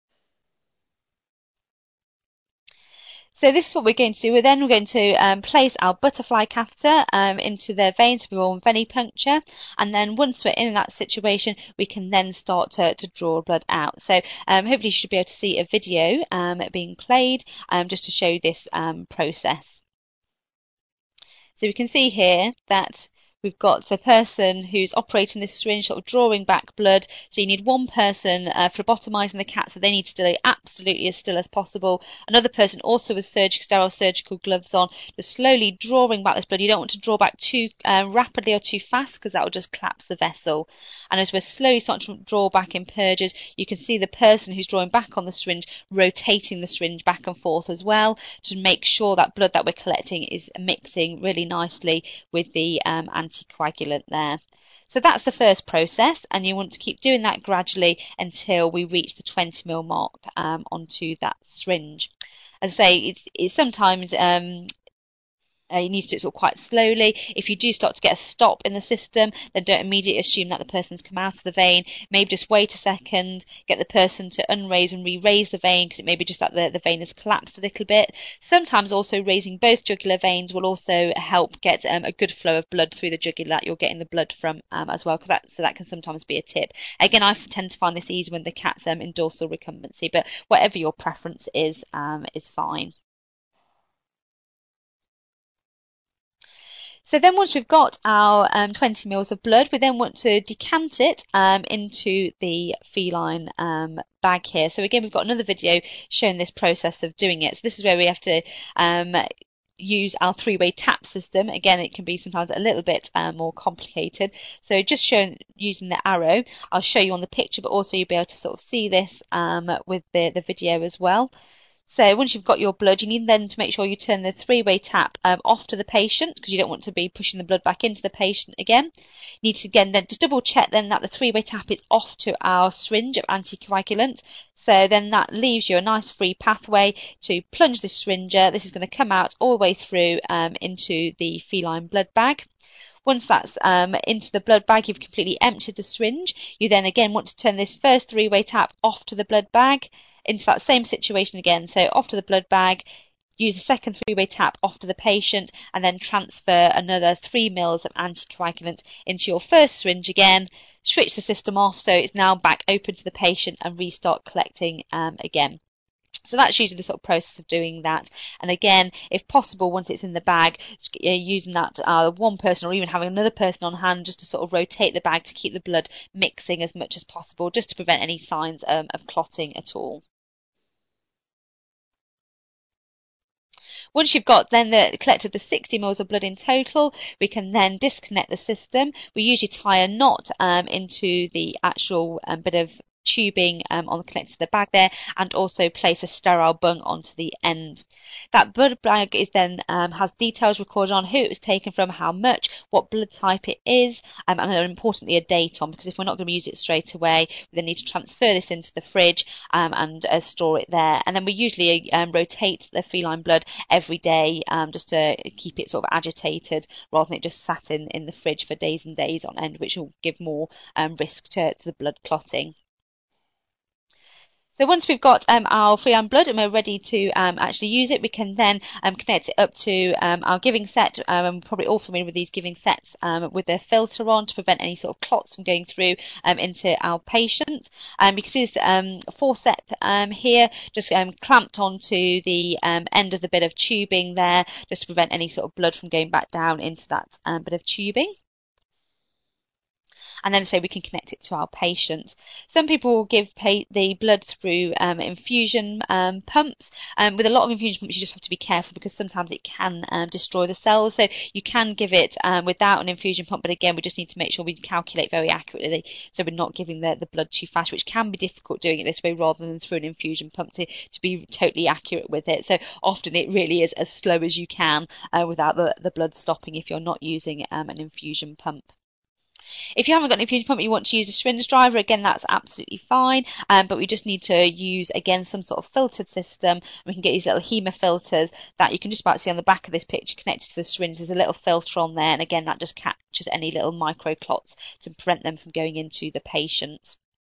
So this is what we're going to do. We're then going to um, place our butterfly catheter um, into their vein to perform venipuncture, and then once we're in that situation, we can then start to, to draw blood out. So um, hopefully you should be able to see a video um, being played um, just to show this um, process. So we can see here that we've got the person who's operating this syringe sort of drawing back blood. So you need one person uh, phlebotomizing the cat, so they need to stay absolutely as still as possible. Another person also with surgical, sterile surgical gloves on, just slowly drawing back this blood. You don't want to draw back too uh, rapidly or too fast because that will just collapse the vessel. And as we're slowly starting to draw back in purges, you can see the person who's drawing back on the syringe rotating the syringe back and forth as well to make sure that blood that we're collecting is mixing really nicely with the um, anticoagulant there. So that's the first process, and you want to keep doing that gradually until we reach the twenty mil mark um, onto that syringe. As I say, it's, it's sometimes um, Uh, you need to do it sort of quite slowly. If you do start to get a stop in the system, then don't immediately assume that the person's come out of the vein. Maybe just wait a second, get the person to unraise and re-raise the vein, because it may be just that the, the vein has collapsed a little bit. Sometimes also raising both jugular veins will also help get um, a good flow of blood through the jugular that you're getting the blood from um, as well. Cause that, so that can sometimes be a tip. Again, I tend to find this easy when the cat's um, in dorsal recumbency, but whatever your preference is, um, is fine. So then once we've got our um, twenty mils of blood, we then want to decant it um, into the feline um, bag here. So again, we've got another video showing this process of doing it. So this is where we have to um, use our three-way tap system. Again, it can be sometimes a little bit um, more complicated. So just showing using the arrow, I'll show you on the picture, but also you'll be able to sort of see this um, with the, the video as well. So once you've got your blood, you need then to make sure you turn the three-way tap um, off to the patient, because you don't want to be pushing the blood back into the patient again. You need to again then just double check then that the three-way tap is off to our syringe of anticoagulant. So then that leaves you a nice free pathway to plunge this syringe. This is going to come out all the way through um, into the feline blood bag. Once that's um, into the blood bag, you've completely emptied the syringe. You then again want to turn this first three-way tap off to the blood bag, into that same situation again. So off to the blood bag, use the second three-way tap off to the patient, and then transfer another three mils of anticoagulant into your first syringe again. Switch the system off so it's now back open to the patient and restart collecting um, again. So that's usually the sort of process of doing that. And again, if possible, once it's in the bag, using that uh, one person or even having another person on hand just to sort of rotate the bag to keep the blood mixing as much as possible, just to prevent any signs um, of clotting at all. Once you've got then the, collected the sixty mils of blood in total, we can then disconnect the system. We usually tie a knot um, into the actual um, bit of tubing um, on the connector to the bag there, and also place a sterile bung onto the end. That blood bag is then um, has details recorded on who it was taken from, how much, what blood type it is, um, and importantly a date on, because if we're not going to use it straight away, we then need to transfer this into the fridge um, and uh, store it there. And then we usually um, rotate the feline blood every day um, just to keep it sort of agitated rather than it just sat in, in the fridge for days and days on end, which will give more um, risk to, to the blood clotting. So once we've got um, our feline blood and we're ready to um, actually use it, we can then um, connect it up to um, our giving set. Um, and we're probably all familiar with these giving sets um, with their filter on to prevent any sort of clots from going through um, into our patient. Um, because it's um, a forcep um, here, just um, clamped onto the um, end of the bit of tubing there, just to prevent any sort of blood from going back down into that um, bit of tubing. And then say we can connect it to our patient. Some people will give pay the blood through um, infusion um, pumps. Um, with a lot of infusion pumps, you just have to be careful because sometimes it can um, destroy the cells. So you can give it um, without an infusion pump, but again, we just need to make sure we calculate very accurately so we're not giving the, the blood too fast, which can be difficult doing it this way rather than through an infusion pump to, to be totally accurate with it. So often it really is as slow as you can uh, without the, the blood stopping if you're not using um, an infusion pump. If you haven't got an infusion pump, you want to use a syringe driver, again, that's absolutely fine. Um, but we just need to use, again, some sort of filtered system. We can get these little HEMA filters that you can just about see on the back of this picture connected to the syringe. There's a little filter on there. And again, that just captures any little microclots to prevent them from going into the patient.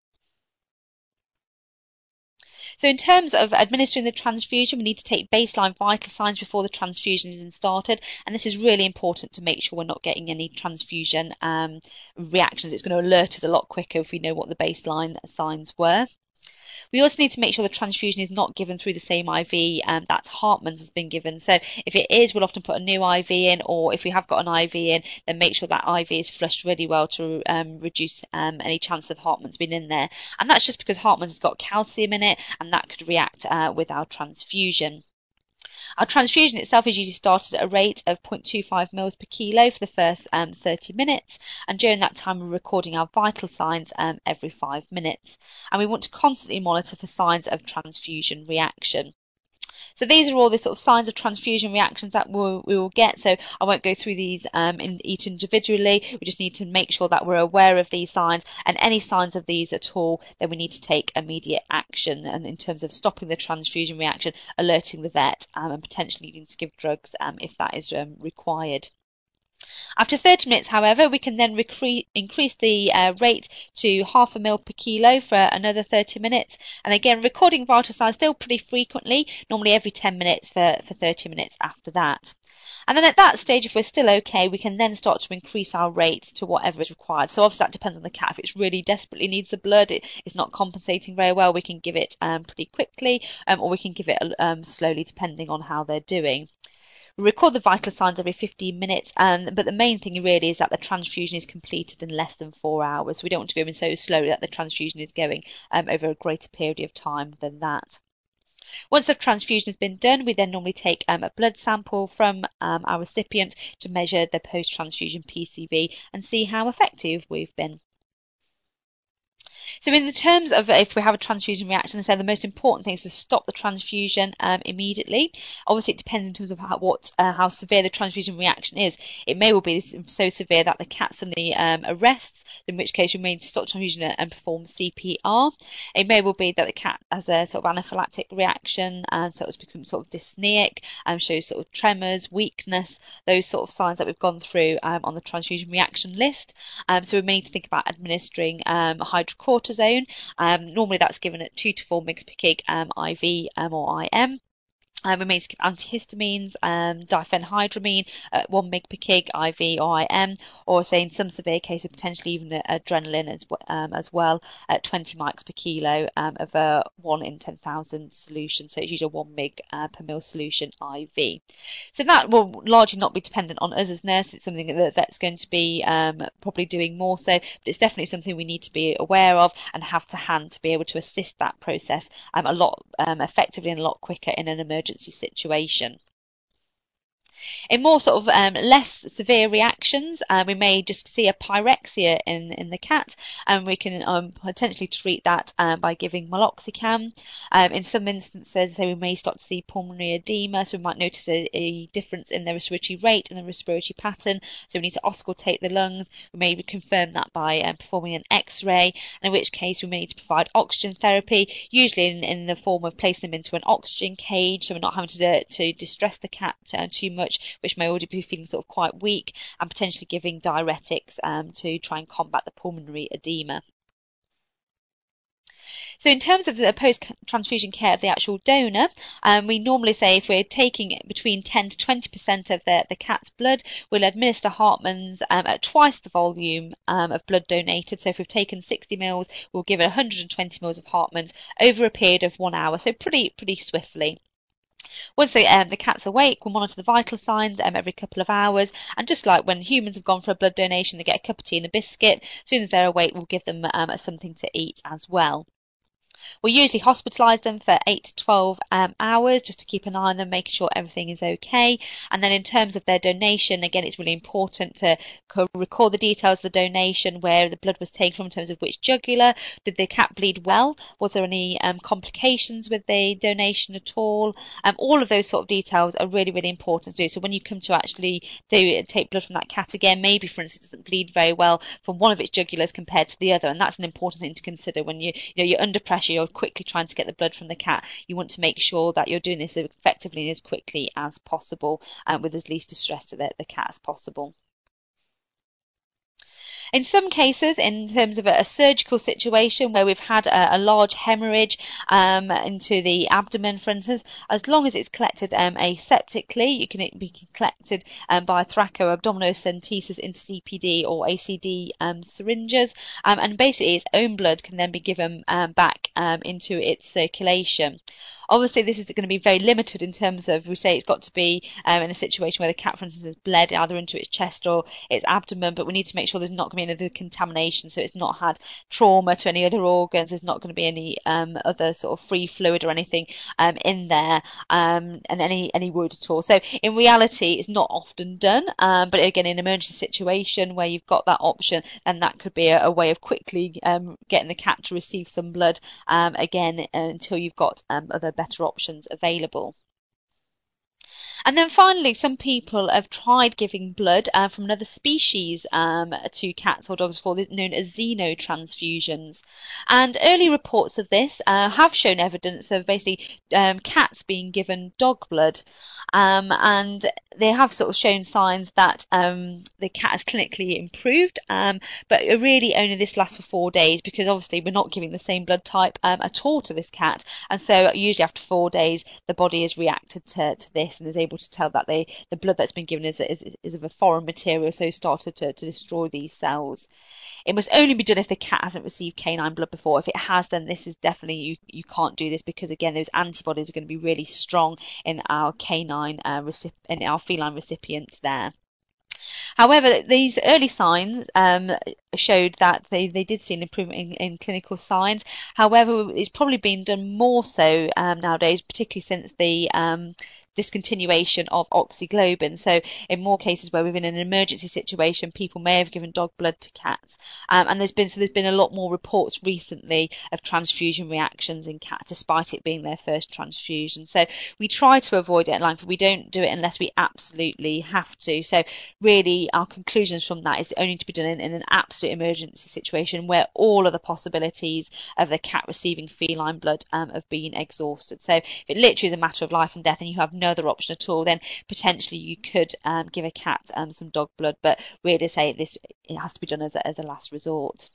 So in terms of administering the transfusion, we need to take baseline vital signs before the transfusion is started. And this is really important to make sure we're not getting any transfusion um, reactions. It's going to alert us a lot quicker if we know what the baseline signs were. We also need to make sure the transfusion is not given through the same I V um, that Hartmann's has been given. So if it is, we'll often put a new I V in, or if we have got an I V in, then make sure that I V is flushed really well to um, reduce um, any chance of Hartmann's being in there. And that's just because Hartmann's has got calcium in it, and that could react uh, with our transfusion. Our transfusion itself is usually started at a rate of zero point two five mils per kilo for the first um, thirty minutes, and during that time we're recording our vital signs um, every five minutes. And we want to constantly monitor for signs of transfusion reaction. So these are all the sort of signs of transfusion reactions that we'll, we will get. So I won't go through these um, in each individually. We just need to make sure that we're aware of these signs, and any signs of these at all, then we need to take immediate action. And in terms of stopping the transfusion reaction, alerting the vet, um, and potentially needing to give drugs um, if that is um, required. After thirty minutes, however, we can then increase the uh, rate to half a mil per kilo for another thirty minutes. And again, recording vital signs still pretty frequently, normally every ten minutes for, for thirty minutes after that. And then at that stage, if we're still okay, we can then start to increase our rate to whatever is required. So obviously that depends on the cat. If it really desperately needs the blood, it, it's not compensating very well, we can give it um, pretty quickly, um, or we can give it um, slowly depending on how they're doing. We record the vital signs every fifteen minutes, and but the main thing really is that the transfusion is completed in less than four hours. We don't want to go in so slowly that the transfusion is going um, over a greater period of time than that. Once the transfusion has been done, we then normally take um, a blood sample from um, our recipient to measure the post-transfusion P C V and see how effective we've been. So in the terms of if we have a transfusion reaction, I say the most important thing is to stop the transfusion um, immediately. Obviously, it depends in terms of how, what, uh, how severe the transfusion reaction is. It may well be so severe that the cat suddenly um, arrests, in which case we may stop transfusion and perform C P R. It may well be that the cat has a sort of anaphylactic reaction and sort of becomes sort of dyspneic and shows sort of tremors, weakness, those sort of signs that we've gone through um, on the transfusion reaction list. Um, so we may need to think about administering um, hydrocortisone. Um, normally that's given at two to four milligrams per kg um, I V um, or I M. Um, we may need to give antihistamines, um, diphenhydramine at one milligram per kg I V or I M, or say in some severe cases potentially even adrenaline as, um, as well at twenty micrograms per kilo um, of a one in ten thousand solution. So it's usually a one milligram uh, per mil solution I V. So that will largely not be dependent on us as nurses. It's something that, that's going to be um, probably doing more so, but it's definitely something we need to be aware of and have to hand to be able to assist that process um, a lot um, effectively and a lot quicker in an emergency situation. In more sort of um, less severe reactions, uh, we may just see a pyrexia in, in the cat, and we can um, potentially treat that um, by giving meloxicam. Um, in some instances, so we may start to see pulmonary edema, so we might notice a, a difference in the respiratory rate and the respiratory pattern, so we need to auscultate the lungs. We may confirm that by um, performing an X-ray, in which case we may need to provide oxygen therapy, usually in, in the form of placing them into an oxygen cage, so we're not having to, to distress the cat uh, too much, which may already be feeling sort of quite weak, and potentially giving diuretics um, to try and combat the pulmonary edema. So in terms of the post-transfusion care of the actual donor, um, we normally say if we're taking between ten to twenty percent of the, the cat's blood, we'll administer Hartmann's um, at twice the volume um, of blood donated. So if we've taken sixty mils, we'll give it one hundred twenty mils of Hartmann's over a period of one hour, so pretty pretty swiftly. Once the, um, the cat's awake, we'll monitor the vital signs um, every couple of hours. And just like when humans have gone for a blood donation, they get a cup of tea and a biscuit. As soon as they're awake, we'll give them um, something to eat as well. We usually hospitalise them for eight to twelve um, hours just to keep an eye on them, making sure everything is okay. And then in terms of their donation, again, it's really important to record the details of the donation, where the blood was taken from in terms of which jugular. Did the cat bleed well? Was there any um, complications with the donation at all? Um, all of those sort of details are really, really important to do. So when you come to actually do take blood from that cat again, maybe, for instance, it doesn't bleed very well from one of its jugulars compared to the other, and that's an important thing to consider when you, you know, you're under pressure, you're quickly trying to get the blood from the cat. You want to make sure that you're doing this as effectively and as quickly as possible, um, with as least distress to the, the cat as possible. In some cases, in terms of a, a surgical situation where we've had a, a large hemorrhage um, into the abdomen, for instance, as long as it's collected um, aseptically, you can it be collected um, by thoracoabdominocentesis into C P D or A C D um, syringes, um, and basically its own blood can then be given um, back um, into its circulation. Obviously, this is going to be very limited in terms of, we say it's got to be um, in a situation where the cat, for instance, has bled either into its chest or its abdomen, but we need to make sure there's not going to be any other contamination, so it's not had trauma to any other organs, there's not going to be any um, other sort of free fluid or anything um, in there, um, and any, any wound at all. So in reality, it's not often done, um, but again, in an emergency situation where you've got that option, then that could be a, a way of quickly um, getting the cat to receive some blood um, again uh, until you've got um, other better options available. And then finally, some people have tried giving blood uh, from another species um, to cats or dogs before, known as xenotransfusions. And early reports of this uh, have shown evidence of basically um, cats being given dog blood. Um, and they have sort of shown signs that um, the cat has clinically improved, um, but really only this lasts for four days because obviously we're not giving the same blood type um, at all to this cat. And so usually after four days, the body has reacted to, to this and is able to tell that they, the blood that's been given is, is, is of a foreign material, so started to, to destroy these cells. It must only be done if the cat hasn't received canine blood before. If it has, then this is definitely, you, you can't do this because, again, those antibodies are going to be really strong in our canine, uh, recip- in our feline recipients there. However, these early signs um, showed that they, they did see an improvement in, in clinical signs. However, it's probably been done more so um, nowadays, particularly since the um, discontinuation of oxyglobin. So in more cases where we're in an emergency situation, people may have given dog blood to cats. Um, and there's been so there's been a lot more reports recently of transfusion reactions in cats, despite it being their first transfusion. So we try to avoid it at Langford. We don't do it unless we absolutely have to. So really our conclusions from that is only to be done in, in an absolute emergency situation where all of the possibilities of the cat receiving feline blood um, have been exhausted. So if it literally is a matter of life and death and you have no other option at all, then potentially you could um, give a cat um, some dog blood, but really say this it has to be done as a, as a last resort.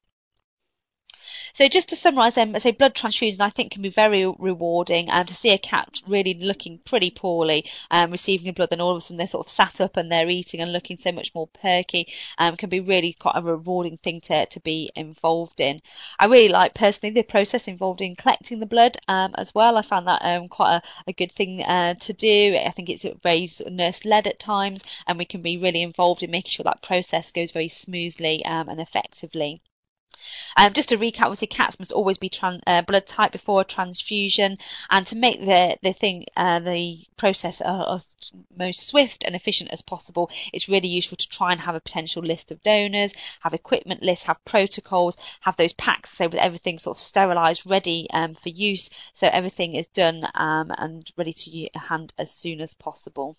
So just to summarise then, I say blood transfusions I think can be very rewarding. Um, to see a cat really looking pretty poorly, um, receiving blood, then all of a sudden they're sort of sat up and they're eating and looking so much more perky, um, can be really quite a rewarding thing to, to be involved in. I really like personally the process involved in collecting the blood um, as well. I found that um, quite a, a good thing uh, to do. I think it's very sort of nurse-led at times, and we can be really involved in making sure that process goes very smoothly um, and effectively. Um, just to recap, obviously cats must always be tran uh, blood type before a transfusion, and to make the the thing uh, the process uh, as most swift and efficient as possible, it's really useful to try and have a potential list of donors, have equipment lists, have protocols, have those packs so with everything sort of sterilised, ready um, for use, so everything is done um, and ready to hand as soon as possible.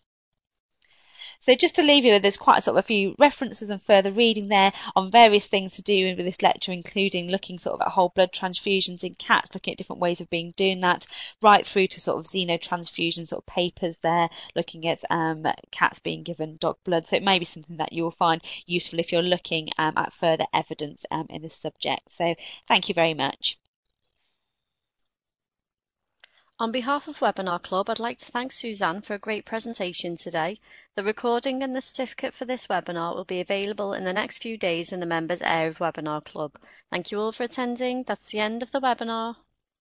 So just to leave you with, there's quite a sort of a few references and further reading there on various things to do with this lecture, including looking sort of at whole blood transfusions in cats, looking at different ways of being doing that, right through to sort of xenotransfusion sort of papers there, looking at um, cats being given dog blood. So it may be something that you'll find useful if you're looking um, at further evidence um, in this subject. So thank you very much. On behalf of Webinar Club, I'd like to thank Suzanne for a great presentation today. The recording and the certificate for this webinar will be available in the next few days in the members area of Webinar Club. Thank you all for attending. That's the end of the webinar.